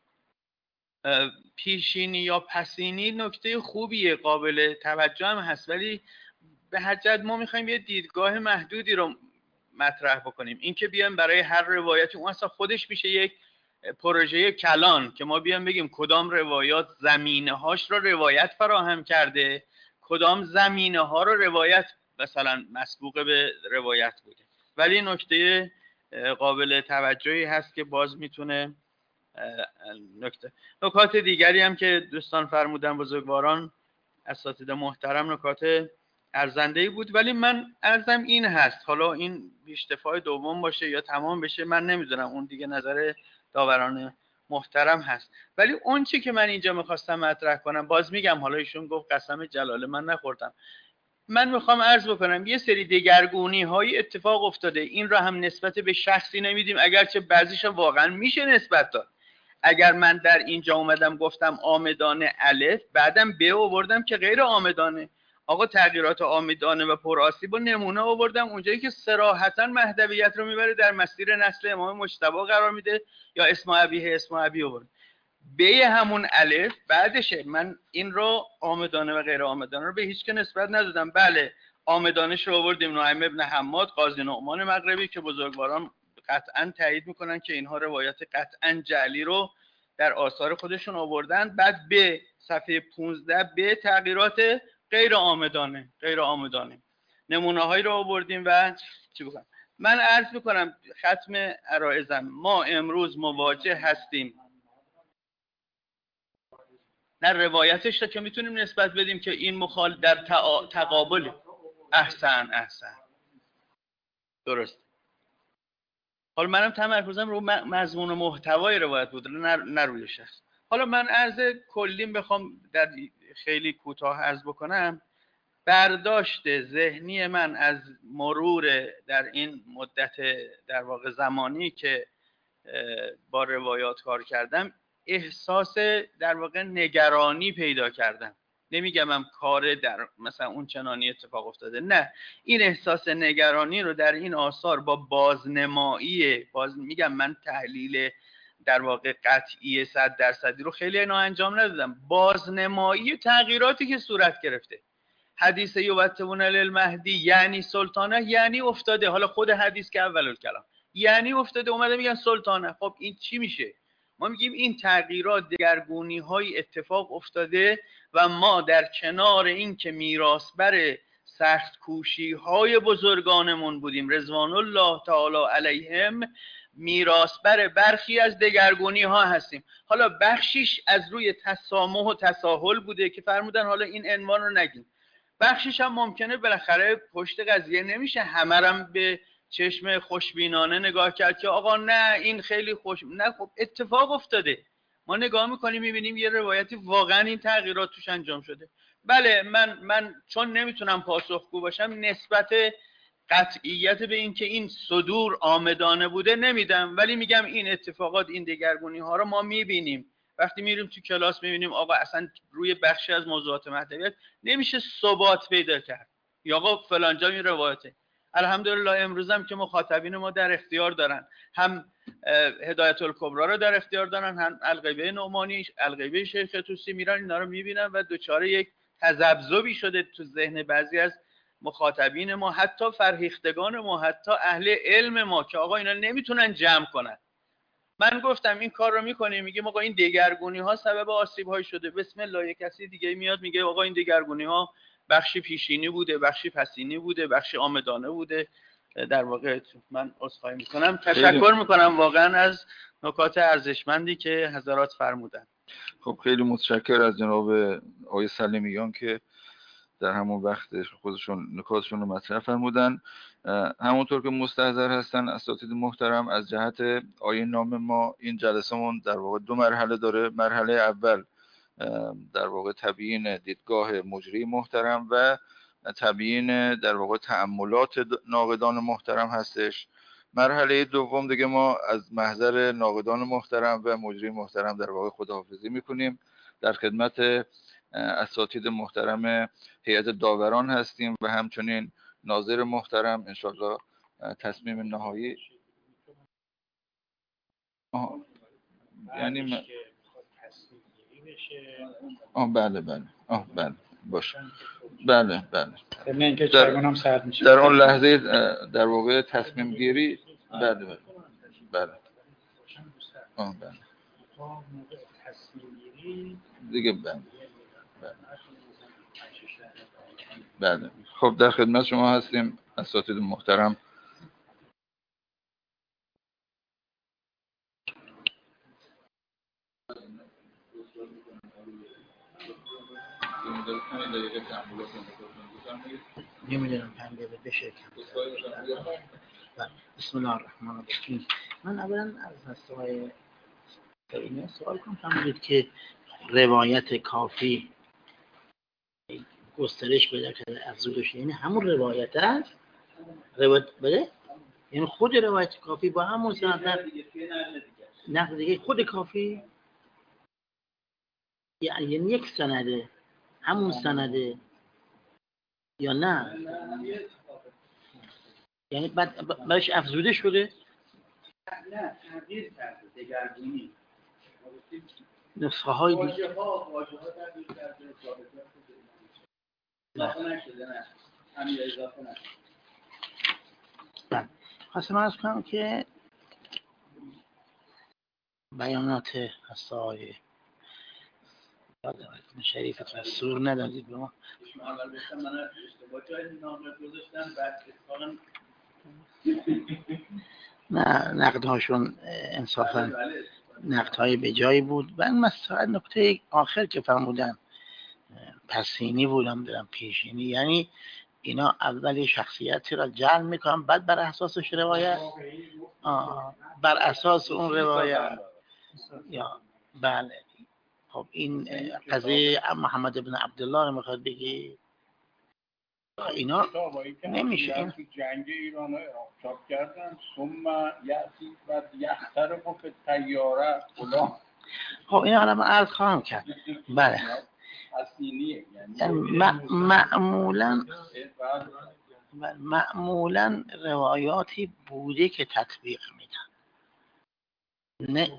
پیشینی یا پسینی نکته خوبیه، قابل توجه هم هست، ولی به هر جهت ما میخوایم یه دیدگاه محدودی رو مطرح بکنیم. این که بیایم برای هر روایتی، اون اصلا خودش میشه یک پروژه کلان که ما بیایم بگیم کدام روایات زمینه هاش رو روایت فراهم کرده، کدام زمینه ها رو روایت مثلا مسبوق به روایت بوده. ولی نکته قابل توجهی هست که باز میتونه نکته نکات دیگری هم که دوستان فرمودن بزرگواران اساتید محترم نکات ارزنده‌ای بود، ولی من عرضم این هست، حالا این بیشتفاع دوم باشه یا تمام بشه من نمیدونم، اون دیگه نظر داوران محترم هست. ولی اون چی که من اینجا میخواستم مطرح کنم، باز میگم حالا ایشون گفت قسم جلاله من نخوردم، من میخوام عرض بکنم یه سری دگرگونی های اتفاق افتاده، این را هم نسبت به شخصی نمیدیم، اگرچه بعضیش واقعا میشه نسبت داد. اگر من در اینجا اومدم گفتم آمدانه الف، بعدم ب آوردم که غیر آمدانه، آقا تغییرات آمدانه و پرآسیب و نمونه آوردم اونجایی که صراحتا مهدویت رو میبره در مسیر نسل امام مجتبی قرار میده، یا اسم ابیه اسم ابی آورد. ب همون الف بعدشه. من این رو آمدانه و غیر آمدانه رو به هیچ که نسبت ندادم. بله آمدانش رو آوردیم نعیم ابن حماد، قاضی نعمان مغربی که بزرگواران قطعا تایید میکنن که اینها روایت قطعا جعلی رو در آثار خودشون آوردن. بعد به صفحه پانزده به تغییرات غیر آمدانه غیر آمدانه نمونه هایی رو آوردیم و چی بکنم. من عرض میکنم ختم عرایزم، ما امروز مواجه هستیم، نه روایتش رو که میتونیم نسبت بدیم که این مخال در تقابل. احسن احسن درست. حالا منم تمرکزم رو مضمون و محتوای روایت بود، نه روی شخص. حالا من عرض کلیم بخوام در خیلی کوتاه عرض بکنم، برداشت ذهنی من از مرور در این مدت در واقع زمانی که با روایات کار کردم، احساس در واقع نگرانی پیدا کردم. نمیگم هم کار در مثلا اون چنانی اتفاق افتاده، نه، این احساس نگرانی رو در این آثار با بازنمایی، باز میگم من تحلیل در واقع قطعی صد درصدی رو خیلی اینا انجام ندادم، بازنمایی تغییراتی که صورت گرفته. حدیث یبتون للمهدی یعنی سلطانه، یعنی افتاده، حالا خود حدیث که اول الکلام یعنی افتاده، اومده میگن سلطانه. خب این چی میشه؟ ما میگیم این تغییرات دگرگونی های اتفاق افتاده و ما در کنار این که میراثبر سخت کوشی های بزرگانمون بودیم رضوان الله تعالی علیهم، میراثبر برخی از دگرگونی ها هستیم. حالا بخشیش از روی تسامح و تساهل بوده که فرمودن حالا این عنوان رو نگیم، بخشیش هم ممکنه بالاخره پشت قضیه نمیشه همه هم به چشم خوشبینانه نگاه کرد که آقا نه این خیلی خوش، نه خب اتفاق افتاده. ما نگاه میکنیم میبینیم یه روایتی واقعا این تغییرات توش انجام شده. بله من من چون نمیتونم پاسخگو باشم نسبت قطعیت به این که این صدور آمدانه بوده نمیدم، ولی میگم این اتفاقات، این دگرگونی ها رو ما میبینیم. وقتی میریم تو کلاس میبینیم آقا اصلا روی بخشی از موضوعات مهدویت نمیشه ثبات پیدا کرد، یا آقا فلان جا این روایته. الحمدلله امروز هم که مخاطبین ما در اختیار دارن، هم هدایت الکبرا رو در اختیار دارن، هم الغیبه نعمانی، الغیبه شیخ طوسی، میرن اینا رو میبینن و دوچاره یک تذبذبی شده تو ذهن بعضی از مخاطبین ما، حتی فرهیختگان ما، حتی اهل علم ما، که آقا اینا نمیتونن جمع کنن. من گفتم این کار رو میکنیم، میگیم آقا این دگرگونی ها سبب آسیب های شده، بسم الله. یک کسی دیگه میاد میگه آقا این دگرگونی ها بخشی پیشینی بوده، بخشی پسینی بوده، بخشی آمدانه بوده. در واقع من عذرخواهی میکنم، تشکر میکنم واقعا از نکات ارزشمندی که حضرات فرمودن. خب خیلی متشکر از جناب آقای سلیمیان که در همون وقت خودشون نکاتشون رو مطرح فرمودن. همونطور که مستحضر هستن اساتید محترم، از جهت آیین نام ما این جلسمون در واقع دو مرحله داره. مرحله اول در واقع تبیین دیدگاه مجری محترم و تبیین در واقع تأملات ناقدان محترم هستش. مرحله دوم دیگه ما از محضر ناقدان محترم و مجری محترم در واقع خداحافظی میکنیم، در خدمت اساتید محترم هیئت داوران هستیم و همچنین ناظر محترم. انشالله تصمیم نهایی آه. یعنی من... آه بله بله آه بله باشه بله بله در, در اون لحظه در واقع تصمیم گیری بله بله بله آه بله دیگه بله بله. خب در خدمت شما هستیم اساتید محترم. نمیدونم پنج دقیقه بشه. بسم الله الرحمن الرحیم. من اولا از هستهای این سوال کنم فرمودید که روایت کافی گسترش پیدا کرده افزودش، یعنی همون روایت است روایت بله، یعنی خود روایت کافی با همون سند نقد دیگه خود کافی، یعنی یک سنده همون سنده یا نه، یعنی بعد برش افزوده شده؟ نه تغییر کرده، دگرگونی نسخه های دیگه واژه ها واژه ها تغییر کرده، اضافه نشده، نه همین اضافه نشده. بله خواستم عرض کنم که بیانات هسته های شریفتون سور ندادید به ما. اول گفتم من اشتباه جایی نام گذاشتم، بعد اتفاقا نه نقدهاشون انصافا نقدهای به جایی بود. و این مسئله نکته آخر که فرمودن پسینی بودم برم پیشینی، یعنی اینا اول شخصیتی را جعل میکنن بعد بر اساسش روایت آه بر اساس اون روایت یا بله. خب این قضیه محمد ابن عبدالله رو میخواد بگی اینا نمیشه. این تو جنگ ایران چاپ کردن ثم یأتی و یختر به تیاره فلان. خب این حالا من عرض خواهم کرد. بله حسینیه یعنی معمولا معمولا روایاتی بوده که تطبیق میدن، نه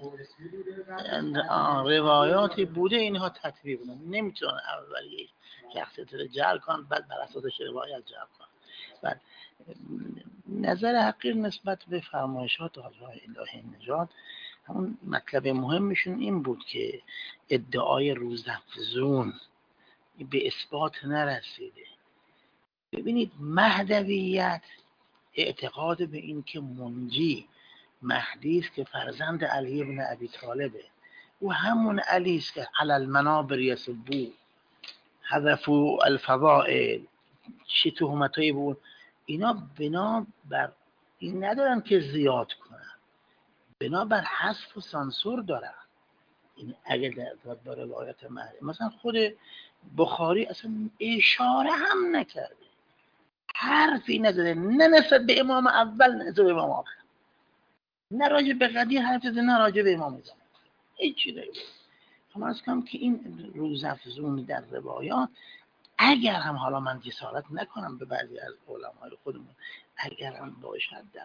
روایاتی بوده اینها تطبیق میدن، نمیتونن اول یک شخصیت رو جعل کنن بعد بر اساسش روایت جعل کنن. بعد نظر حقیر نسبت به فرمایشات حضرت الهی نژاد، همون مطلب مهمشون این بود که ادعای روزافزون به اثبات نرسیده. ببینید مهدویت اعتقاد به این که منجی مهدی است که فرزند علی ابن ابی طالبه و همون علی است که علی المنابر یسبو حذفوا الفضائل چه تهمتایی بود، اینا بنا بر این ندارن که زیاد کنن، بنا بر حذف و سانسور دارن. این اگه در بار روایت مهدی مثلا خود بخاری اصلا اشاره هم نکرده، حرفی نزده، نه نسبت به امام اول نه نسبت به امام آخر، نه راجع به قدیر حرف زده نه راجع به امام زمان، هیچی نگه. هم از کم که این روزافزون در روایات اگر هم حالا من جسارت نکنم به بعضی از علمای خودمون اگر هم باشد در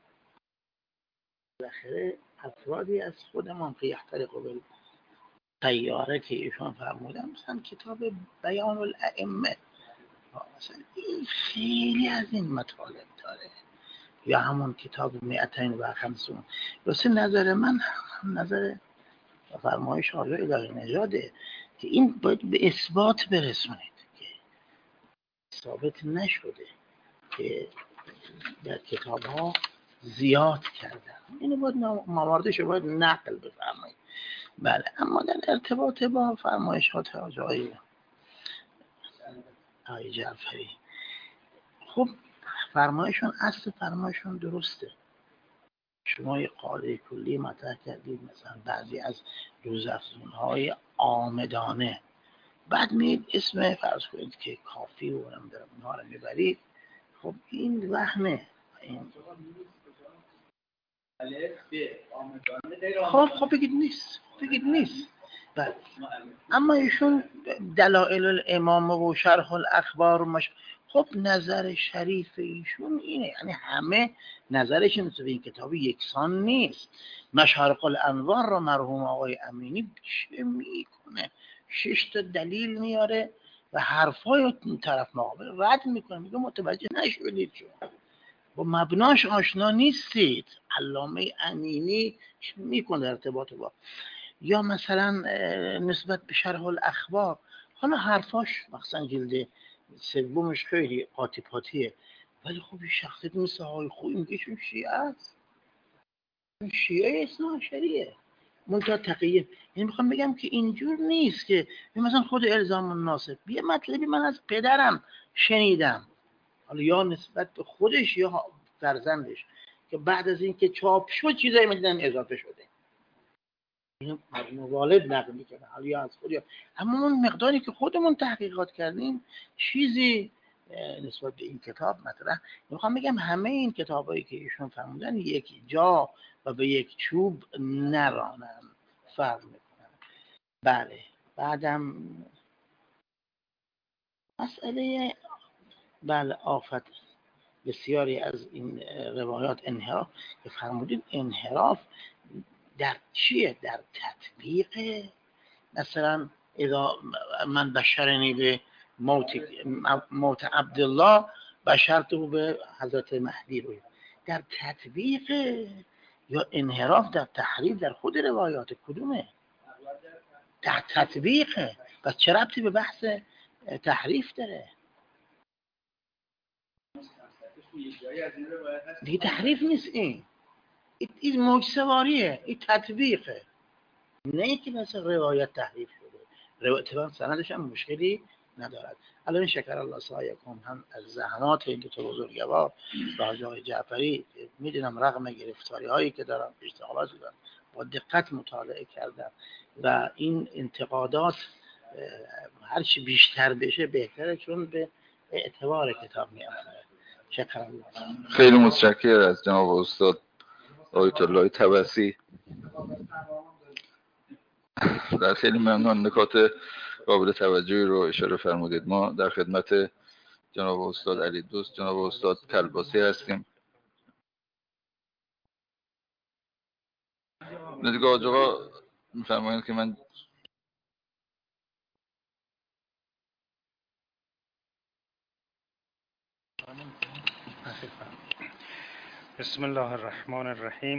بالاخره افرادی از خودمون که یحترق قبل تیاره که ایشون فرمودن، مثلا کتاب بیان الائمه مثلا این خیلی از این مطالب داره، یا همون کتاب مئتین و خمسون. واسه نظر من نظر فرمایش حضرت الهی نژاده که این باید به اثبات برسونید که ثابت نشده که در کتاب ها زیاد کردن، اینو باید مواردش باید نقل بفرمایید. بله اما در ارتباط با فرمایشات آقای آقای جعفری، خب فرمایشون اصل فرمایشون درسته. شما یه قاعده کلی مطرح کردید مثلا بعضی از روزافزون‌های آمدانه، بعد میید اسم فرض کنید که کافی و نمیدونم اونها رو میبرید، خب این وهمه. این خب خب بگید نیست، بگید نیست. بله اما ایشون دلائل الامام و شرح الاخبار مش... خب نظر شریف ایشون اینه، یعنی همه نظرشون تو این کتاب یکسان نیست. مشارق الانوار رو مرحوم آقای امینی چه میکنه؟ شش تا دلیل میاره و حرفای طرف مقابل رد میکنه، میگه متوجه نشدید شما با مبناش آشنا نیستید. علامه امینی چه میکنه ارتباط با، یا مثلا نسبت به شرح الاخبار، حالا حرفاش مثلا جلد سومش خیلی قاطی پاتیه، ولی خب این شخصیت مثل های خوی میگه چون شیعه است، شیعه اثنا عشریه منتها تقیه. یعنی میخوام بگم که اینجور نیست که مثلا خود الزام الناصب یه مطلبی من از پدرم شنیدم، حالا یا نسبت به خودش یا فرزندش، که بعد از این که چاپ شد چیزایی مثلا اضافه شده. اینو والد نقل میکنه، حالا یا از خود یا اما اون مقداری که خودمون تحقیقات کردیم چیزی نسبت به این کتاب مطرح. میخوام بگم همه این کتابایی که ایشون فرمودن یک جا و به یک چوب نرانن، فرق میکنن. بله بعدم مسئله بله آفت بسیاری از این روایات انحراف که فرمودید، انحراف در چیه؟ در تطبیق. مثلا اذا من بشرنی به موت موت عبدالله بشرته به حضرت مهدی رو، در تطبیق یا انحراف در تحریف در خود روایات کدومه؟ در تطبیق. پس چه ربطی به بحث تحریف داره؟ دیگه تحریف نیست، این این معجزه‌واریه، این تطبیقه، نه اینکه مثلا روایت تحریف شده. روایت سندش هم مشکلی ندارد. الان شکر الله سعیکم هم از زحمات این دو تا بزرگوار و آقای جعفری میدونم رغم گرفتاری هایی که دارم اشتغالات دارم با دقت مطالعه کردم و این انتقادات هرچی بیشتر بشه بهتره، چون به اعتبار کتاب میافته. شکر الله. خیلی متشکرم از جناب استاد آیت الله طبسی. در خیلی ممنون، نکات قابل توجهی رو اشاره فرمودید. ما در خدمت جناب استاد علی دوست، جناب استاد کلباسی هستیم. دیگه آقا می‌فرمایید که من بسم الله الرحمن الرحیم.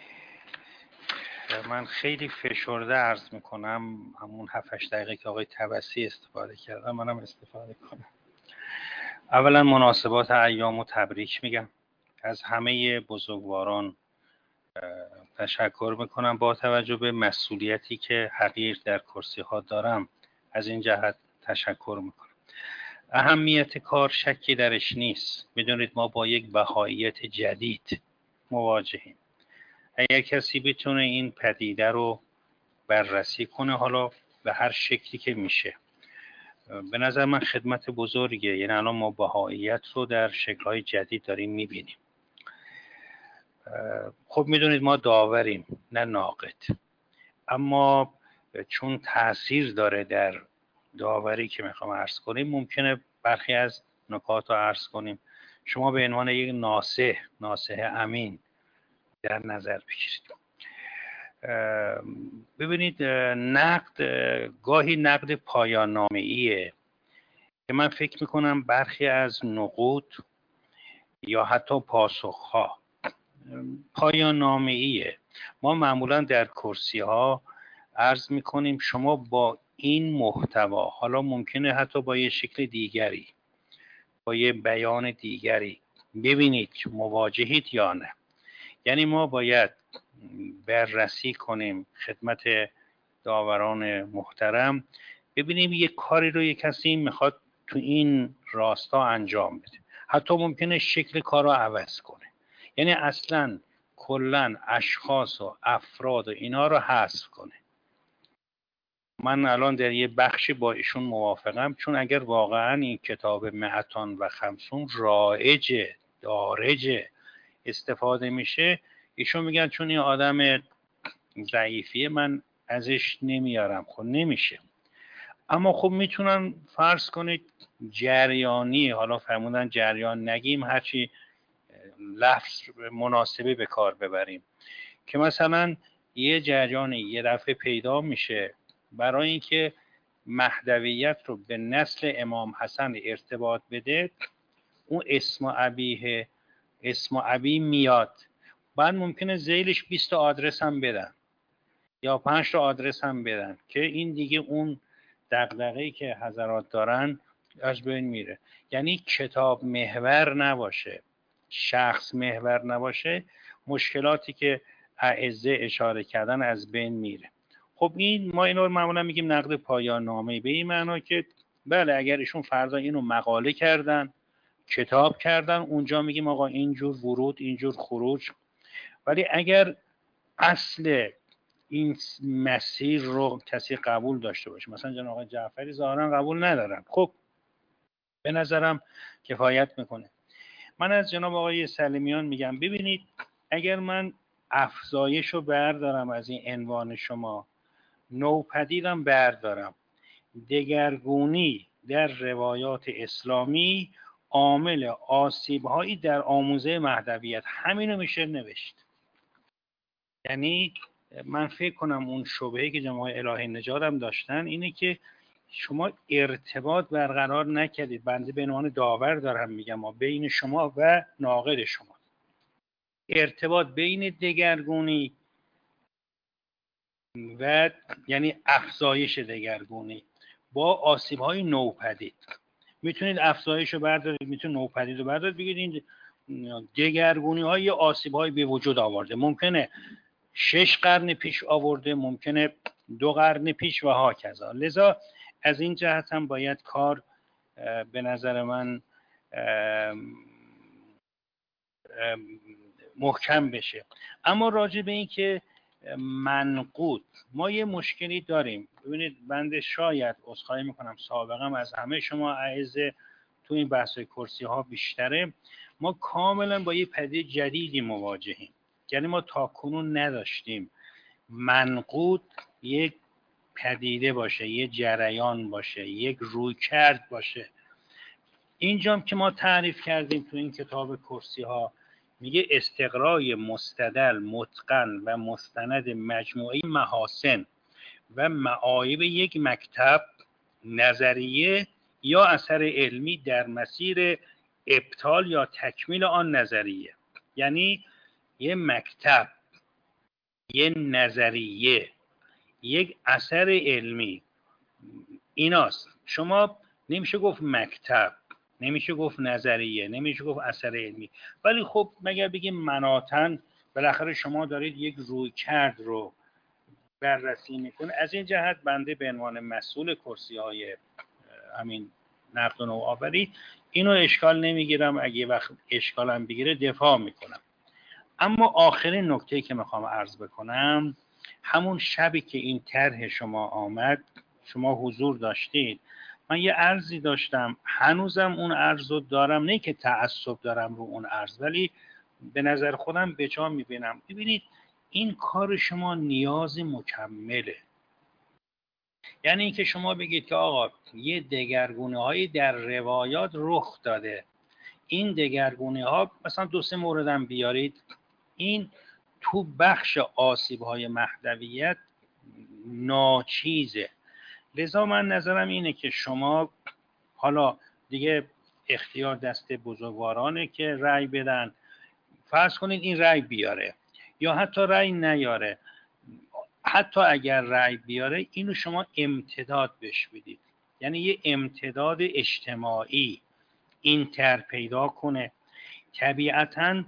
من خیلی فشرده عرض میکنم، همون هفت هشت دقیقه که آقای طبسی استفاده کردم منم استفاده کنم. اولا مناسبات ایام و تبریک میگم، از همه بزرگواران تشکر میکنم با توجه به مسئولیتی که حقیر در کرسی ها دارم، از این جهت تشکر میکنم. اهمیت کار شکی درش نیست. میدونید ما با یک بهاییت جدید مواجهیم. اگر کسی بتونه این پدیده رو بررسی کنه، حالا به هر شکلی که میشه، به نظر من خدمت بزرگه. یعنی الان ما بهاییت رو در شکل‌های جدید داریم میبینیم. خب میدونید ما داوریم نه ناقد، اما چون تأثیر داره در داوری که میخوام عرض کنیم، ممکنه برخی از نکات رو عرض کنیم. شما به عنوان یک ناصح ناصح امین در نظر بگیرید. ببینید نقد گاهی نقد پایان نامه‌ایه که من فکر میکنم برخی از نقود یا حتی پاسخها پایان نامه‌ایه. ما معمولا در کرسی ها عرض میکنیم شما با این محتوا، حالا ممکنه حتی با یه شکل دیگری، با یه بیان دیگری، ببینید که مواجهید یا نه. یعنی ما باید بررسی کنیم خدمت داوران محترم، ببینیم یک کاری رو یک کسی میخواد تو این راستا انجام بده، حتی ممکنه شکل کار رو عوض کنه. یعنی اصلا کلن اشخاص و افراد و اینا رو حذف کنه. من الان در یه بخشی با ایشون موافقم، چون اگر واقعا این کتاب معتان و خمسون رایج دارج استفاده میشه، ایشون میگن چون این آدم ضعیفیه من ازش نمیارم. خب نمیشه. اما خب میتونن فرض کنید جریانی، حالا فرمودن جریان نگیم، هرچی لفظ مناسبه به کار ببریم، که مثلا یه جریانی یه دفعه پیدا میشه برای اینکه مهدویت رو به نسل امام حسن ارتباط بده، اون اسم ابیه اسم ابی میاد، بعد ممکنه ذیلش بیست تا آدرس هم بدن یا پنج تا آدرس هم بدن که این دیگه اون دغدغه‌ای که حضرات دارن از بین میره. یعنی کتاب محور نباشه، شخص محور نباشه، مشکلاتی که اعزه اشاره کردن از بین میره. خب این ما اینو معمولا میگیم نقد پایان نامه، به این معنا که بله اگر ایشون فردا اینو مقاله کردن، کتاب کردن، اونجا میگیم آقا اینجور ورود اینجور خروج. ولی اگر اصل این مسیر رو کسی قبول داشته باشه. مثلا جناب آقای جعفری ظاهرا قبول ندارن، خب به نظرم کفایت میکنه. من از جناب آقای سلیمیان میگم ببینید اگر من افزایش رو بردارم از این عنوان شما، نوپدیدم بردارم، دگرگونی در روایات اسلامی عامل آسیب‌هایی در آموزه مهدویت، همینو میشه نوشت. یعنی من فکر کنم اون شبهه‌ای که جناب الهی نژاد هم داشتن اینه که شما ارتباط برقرار نکردید. بنده به عنوان داور دارم میگم ما بین شما و ناقد شما، ارتباط بین دگرگونی و یعنی افزایش دگرگونی با آسیب‌های نوپدید. میتونید افزایش رو بردارید، میتونید نوپدید رو بردارید، بگید این دگرگونی‌های آسیب‌های به وجود آورده، ممکنه شش قرن پیش آورده، ممکنه دو قرن پیش و ها کذا. لذا از این جهت هم باید کار به نظر من محکم بشه. اما راجع به این که منقود، ما یه مشکلی داریم. ببینید بنده شاید عذرخواهی میکنم سابقم از همه شما اعزه تو این بحث کرسی ها بیشتره، ما کاملا با یه پدیده جدیدی مواجهیم. یعنی ما تاکنون نداشتیم منقود یک پدیده باشه، یک جریان باشه، یک رویکرد باشه. اینجام که ما تعریف کردیم تو این کتاب کرسی ها، میگه استقرای مستدل، متقن و مستند مجموعی محاسن و معایب یک مکتب نظریه یا اثر علمی در مسیر ابطال یا تکمیل آن نظریه. یعنی یه مکتب، یه نظریه، یک اثر علمی، ایناست. شما نمیشه گفت مکتب، نمیشه گفت نظریه، نمیشه گفت اثر علمی، ولی خب مگر بگیم مناطن، بالاخره شما دارید یک رویکرد رو بررسی میکنه. از این جهت بنده به عنوان مسئول کرسی های همین نقد و نوآوری اینو اشکال نمیگیرم، اگه یه وقت اشکالم بگیره دفاع میکنم. اما آخرین نکته که میخوام عرض بکنم، همون شبی که این طرح شما آمد، شما حضور داشتید، من یه عرضی داشتم، هنوزم اون عرض رو دارم، نه که تعصب دارم رو اون عرض، ولی به نظر خودم به جا میبینم. ببینید این کار شما نیاز مکمله. یعنی اینکه شما بگید که آقا یه دگرگونه هایی در روایات رخ داده، این دگرگونه ها مثلا دو سه موردم بیارید، این تو بخش آسیب های مهدویت ناچیزه. لذا من نظرم اینه که شما حالا دیگه اختیار دست بزرگوارانه که رأی بدن، فرض کنید این رأی بیاره یا حتی رأی نیاره، حتی اگر رأی بیاره اینو شما امتداد بهش بدید، یعنی یه امتداد اجتماعی اینتر پیدا کنه. طبیعتاً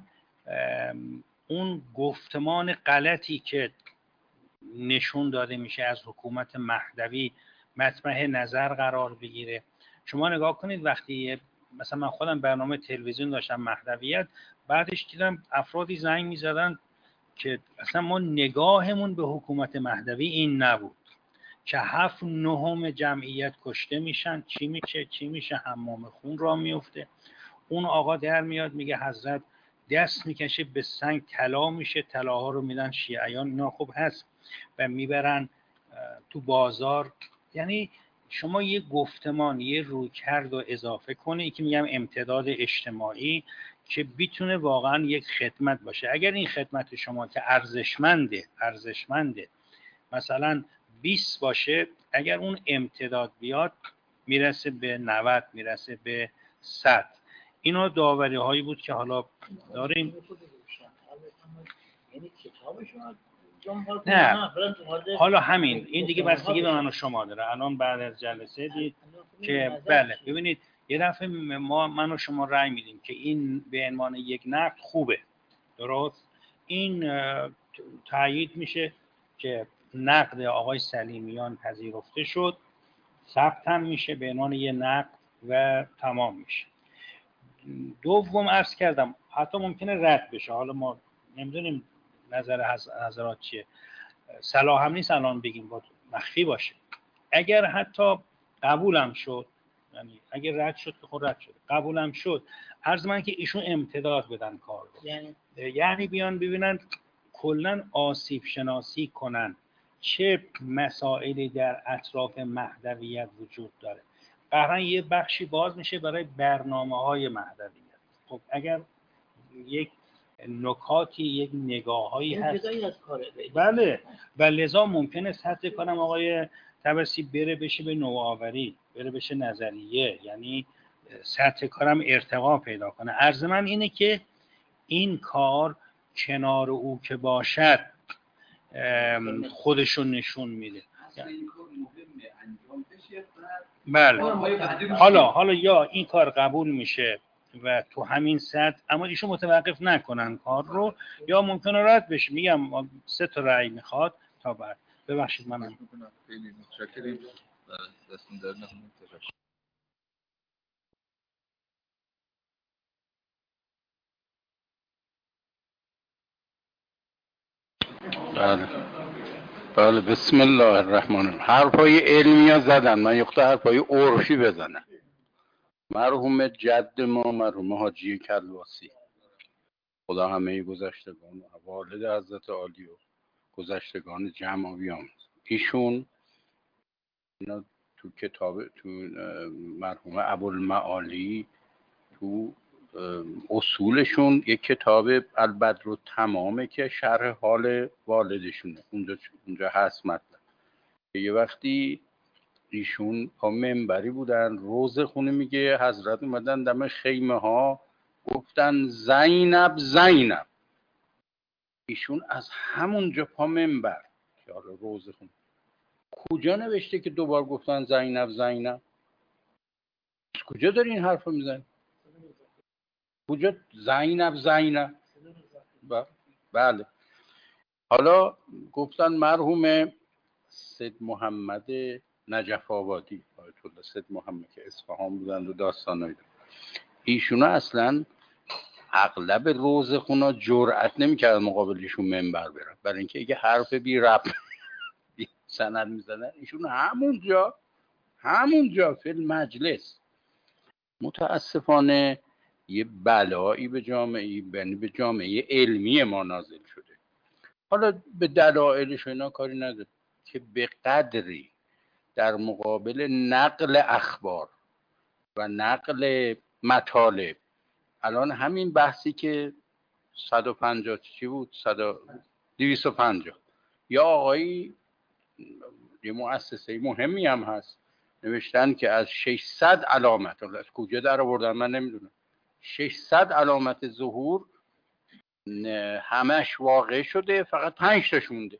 اون گفتمان غلطی که نشون داده میشه از حکومت مهدوی مطرح نظر قرار بگیره. شما نگاه کنید وقتی مثلا من خودم برنامه تلویزیون داشتم مهدویت، بعدش دیدم افرادی زنگ میزدن که اصلا ما نگاهمون به حکومت مهدوی این نبود که هفت نهم جمعیت کشته میشن، چی میشه چی میشه، حمام خون را میفته. اون آقا در میاد میگه حضرت دست میکشه به سنگ طلا میشه، طلاها رو میدن شیعیان، اینا خوب هست و میبرن تو بازار. یعنی شما یه گفتمان، یه رویکرد رو اضافه کنه، این که میگم امتداد اجتماعی که بیتونه واقعا یک خدمت باشه. اگر این خدمت شما که ارزشمنده ارزشمنده مثلا بیست باشه، اگر اون امتداد بیاد میرسه به نود، میرسه به صد. اینا داوری هایی بود که حالا داریم. نه حالا همین این دیگه بستگی به من و شما داره. الان بعد از جلسه دید که بله ببینید یه دفعه ما من و شما رأی میدیم که این به عنوان یک نقد خوبه، درست، این تایید میشه که نقد آقای سلیمیان پذیرفته شد، ثبت هم میشه به عنوان یک نقد و تمام میشه. دوم عرض کردم حتی ممکنه رد بشه، حالا ما نمیدونیم نظر حضرات چیه. صلاح هم نیست الان بگیم با مخفی باشه. اگر حتی قبولم شد، یعنی اگر رد شد که خود رد شد، قبولم شد، عرض من که ایشون امتداد بدن کار رو، یعنی یعنی بیان ببینن کلا آسیب شناسی کنن چه مسائلی در اطراف مهدویت وجود داره. قطعا یه بخشی باز میشه برای برنامه‌های مهدویت. خب اگر یک نکاتی، یک نگاه‌هایی هست از کاره، بله، و لذا ممکنه سطح کنم آقای طبسی بره بشه به نوآوری، بره بشه نظریه، یعنی سطح کارم ارتقا پیدا کنه. عرض من اینه که این کار کنار او که باشد خودشون نشون میده. بله، حالا حالا یا این کار قبول میشه و تو همین سطح، اما ایشون متوقف نکنن کار رو، یا ممکنه رد بشه. میگم سه تا رأی میخواد تا بعد. ببخشید منم خیلی متشکرم. دستون در نکنه. بله بله بسم الله الرحمن الرحیم. حرفای علمی ها زدن، من یخته حرفای عرفی بزنم. مرحوم جد ما مرحوم حاجی کلواسی، خدا همه گذشتگان و والد حضرت عالی و گذشتگان جمع بیامرزه. ایشون اینا تو کتاب تو مرحوم ابوالمعالی تو اصولشون یک کتاب البدر تمامه که شرح حال والدشونه، اونجا اونجا هست مطلب. یه وقتی ایشون پا منبری بودن، روز خونه میگه حضرت اومدن دم خیمه ها گفتن زینب زینب. ایشون از همونجا پا منبر که حالا روز خونه کجا نوشته که دوبار گفتن زینب زینب؟ کجا داری این حرف رو میزنی؟ کجا زینب زینب؟ بله. حالا گفتن مرحوم سید محمد نجف آبادی، آیت الله سید محمد که اصفهان بودند و داستانایی دارن، ایشونا اصلا اغلب روزخونا جرئت نمیکردن مقابلشون منبر برن، برای اینکه اگه حرف بی ربط بی سند میزنن ایشون همونجا همونجا فی المجلس. متاسفانه یه بلایی به جامعه، یعنی به جامعه علمی ما نازل شده. حالا به دلایلش اینا کاری نداره که به قدری در مقابل نقل اخبار و نقل مطالب، الان همین بحثی که صد و پنجاه چی بود؟ دویست و پنجاه یا آقایی یه مؤسسه مهمی هم هست نوشتن که از ششصد علامت، از کجا در آوردن من نمیدونم، ششصد علامت ظهور همش واقع شده، فقط پنج تاش مونده.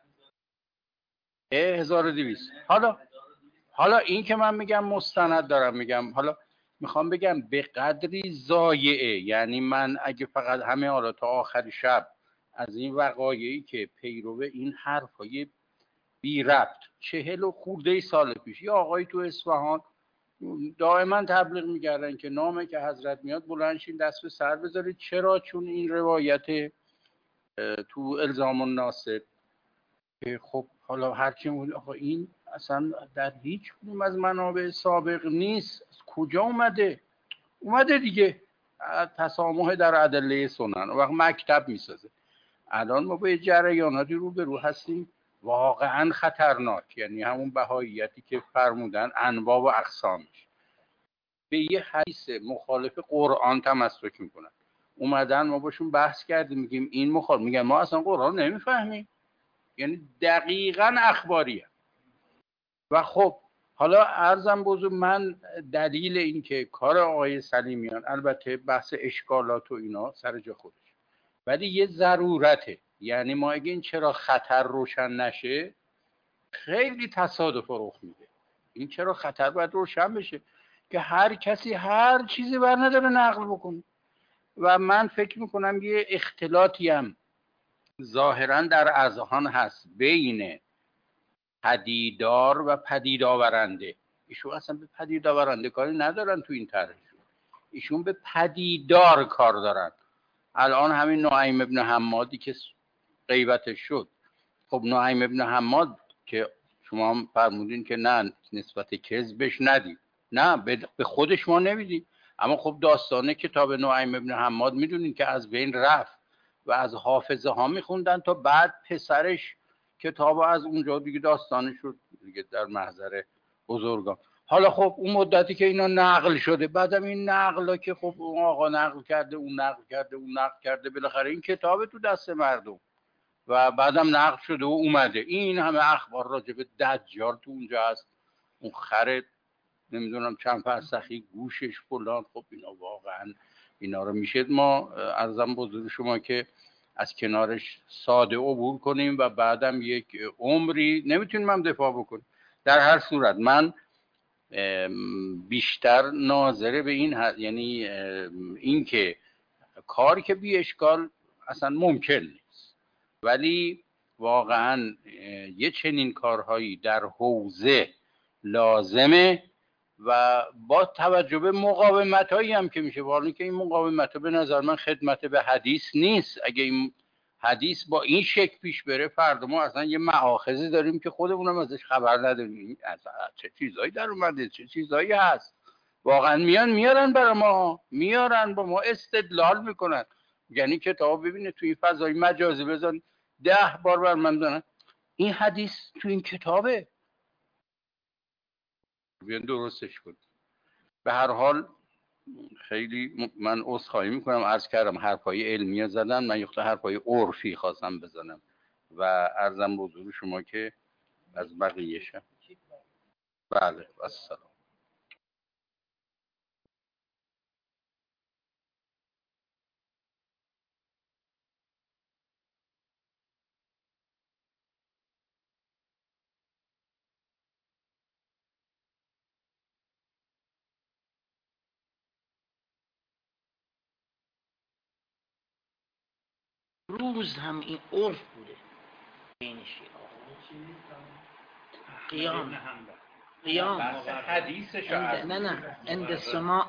هزار و دویست. حالا حالا این که من میگم مستند دارم میگم، حالا میخوام بگم به قدری ضایعه. یعنی من اگه فقط همه حالا تا آخر شب از این وقایعی که پیرو این حرفای بی ربط چهل و خورده سال پیش یا آقای تو اصفهان دائما تبلیغ میکردن که نامه که حضرت میاد بلندشین دست به سر بذارید. چرا؟ چون این روایت تو الزام الناصب که خب حالا هرچی مون آقا این اصلا در هیچ کدوم از منابع سابق نیست. از کجا اومده؟ اومده دیگه تسامح در ادله سنن، وقت مکتب میسازه. الان ما با یه جریاناتی رو به رو هستیم واقعا خطرناک، یعنی همون بهاییتی که فرمودن انواع و اقسامش، به یه حدیث مخالف قرآن تمسک میکنن. اومدن ما باشون بحث کردیم، میگیم این مخالف، میگن ما اصلا قرآن نمیفهمیم، یعنی دقیقاً اخباریه. و خب حالا عرضم بزرگ من دلیل این که کار آقای سلیمیان، البته بحث اشکالات و اینا سر جا خودش، ولی یه ضرورته. یعنی ما اگه این چرا خطر روشن نشه خیلی تصادف رخ میده. این چرا خطر باید روشن بشه که هر کسی هر چیزی بر نداره نقل بکنه. و من فکر میکنم یه اختلاطی هم ظاهرا در اذهان هست بین پدیدار و پدید آورنده. ایشون اصلا به پدید آورنده کاری ندارن تو این طرح، ایشون به پدیدار کار دارن. الان همین نعیم ابن حمادی که غیبتش شد خب نعیم ابن حماد که شما هم فرمودین که نه نسبت کذبش ندید، نه به خودش ما نمیدیم، اما خب داستانه کتاب نعیم ابن حماد میدونین که از بین رفت و از حافظه ها میخوندن تا بعد پسرش کتاب از اونجا دیگه داستانه شد دیگه در محضر بزرگان. حالا خب اون مدتی که اینا نقل شده، بعدم این نقل که خب اون آقا نقل کرده، اون نقل کرده، اون نقل کرده، بالاخره این کتاب تو دست مردم و بعدم نقل شده و اومده. این همه اخبار راجع به دجال تو اونجا هست، اون خرد نمیدونم چند فرسخی گوشش فلان. خب اینا واقعا اینا رو میشه ما عرضم بزرگ شما که از کنارش ساده عبور کنیم و بعدم یک عمری نمیتونیم هم دفاع بکنیم. در هر صورت من بیشتر ناظره به این هست، یعنی این که کار که بی اشکال اصلا ممکن نیست، ولی واقعا یه چنین کارهایی در حوزه لازمه و با توجه به مقاومت هایی هم که میشه، والا که این مقاومت ها به نظر من خدمت به حدیث نیست. اگه این حدیث با این شکل پیش بره، فردا ما اصلا یه مآخذی داریم که خودمونم ازش خبر نداریم، اصلا چه چیزایی در اومده، چه چیزایی هست. واقعا میان میارن برای ما، میارن با ما استدلال میکنن. یعنی کتاب ببینه توی فضای مجازی بزن ده بار بر من دارن این حدیث تو این کتابه، بیان درستش کن. به هر حال خیلی من عذرخواهی میکنم، عرض کردم حرفای علمی زدن، من یخته حرفای عرفی خواستم بزنم و عرضم به حضور شما که از بقیه شم. بله السلام. روز هم این عرف بوده بین شیعه. قیام قیام حدیثش نه نه اند سماع.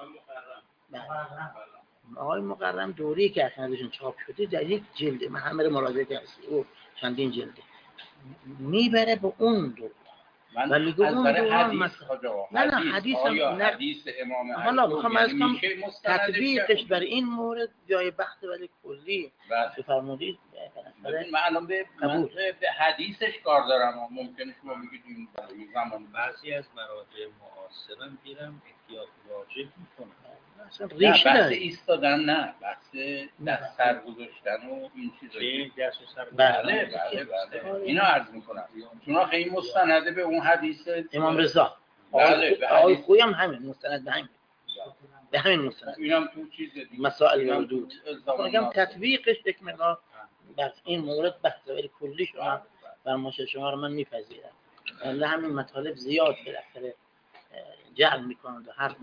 آقای مقرم دوری که اسنادشون چاپ شده در یک جلده، من همه رو مراجعه کردم او چندین جلده میبره به اون دو. من ولی اون دوران حدیث نه نه حدیث هم نه حدیث امام حالا میخوام از کم تطبیقش بر برای این مورد جای بحث ولی کلی بفرمودید. من الان به من به حدیثش کار دارم. ممکنه شما بگید این زمان بعضی از مراجع معاصرم دیدم احتیاط واجب میکنن، اصلا ریشه ریشه نه، بحث ایستادن نه، بحث دست سر گذاشتن و این چیزایی. دست سر بله بله بله اینو عرض میکنم، چون خیلی مستنده به اون حدیث امام رضا. بله آقای خویی هم همین مستند به همین به همین مستند. اینم تو چیز دیگه مسائل وجود میگم تطبیقش یک مقدار بس این مورد بحث ولی کلی شما فرمایش شما رو من میپذیرم. ولی همین مطالب زیاد بالاخره جعل میکنند و هر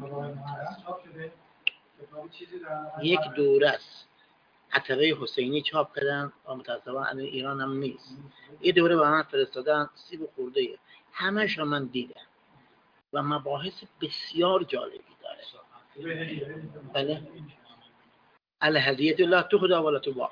یک دوره است عتبه حسینی چاپ کردن و متاسفانه ایران هم نیست. یه دوره به من فرستادن سی و خورده همش رو من دیدم و مباحث بسیار جالبی داره. بله الهدیه لا تهدى ولا تباع.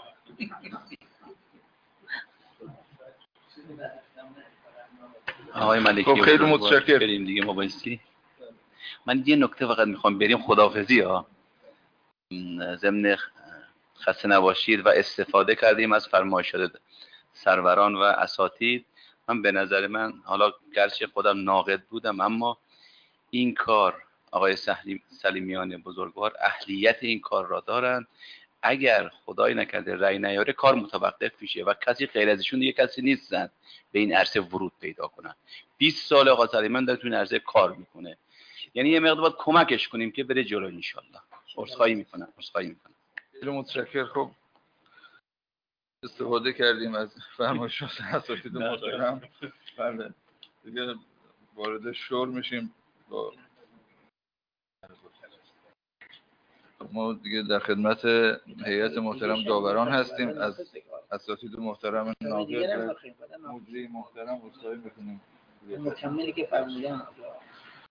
آقای ملکی خب خیلی متشکرم. بریم دیگه ما بایستی. من یه نکته فقط میخوام بریم خداحافظی ها، ضمن خسته نباشید و استفاده کردیم از فرمایشات سروران و اساتید. من به نظر من حالا گرچه خودم ناقد بودم، اما این کار آقای سلیمیان بزرگوار اهلیت این کار را دارن. اگر خدای نکرده رأی نیاره کار متوقف میشه و کسی غیر از ایشون دیگه کسی نیستن به این عرصه ورود پیدا کنن. بیست سال آقا سلیمان داره تو این عرصه کار میکنه، یعنی یه مقدار باید کمکش کنیم که بره جلو ان شاء الله. عذرخواهی میکنم عذرخواهی میکنم. خیلی متشکرم. خب استفاده کردیم از فرمایشات اساتید محترم. بله دیگه وارد شور میشیم. با ما دیگه در خدمت هیئت محترم داوران هستیم. از اساتید محترم ناقد و مجری محترم عذرخواهی میکنیم. مکملی که فرمودن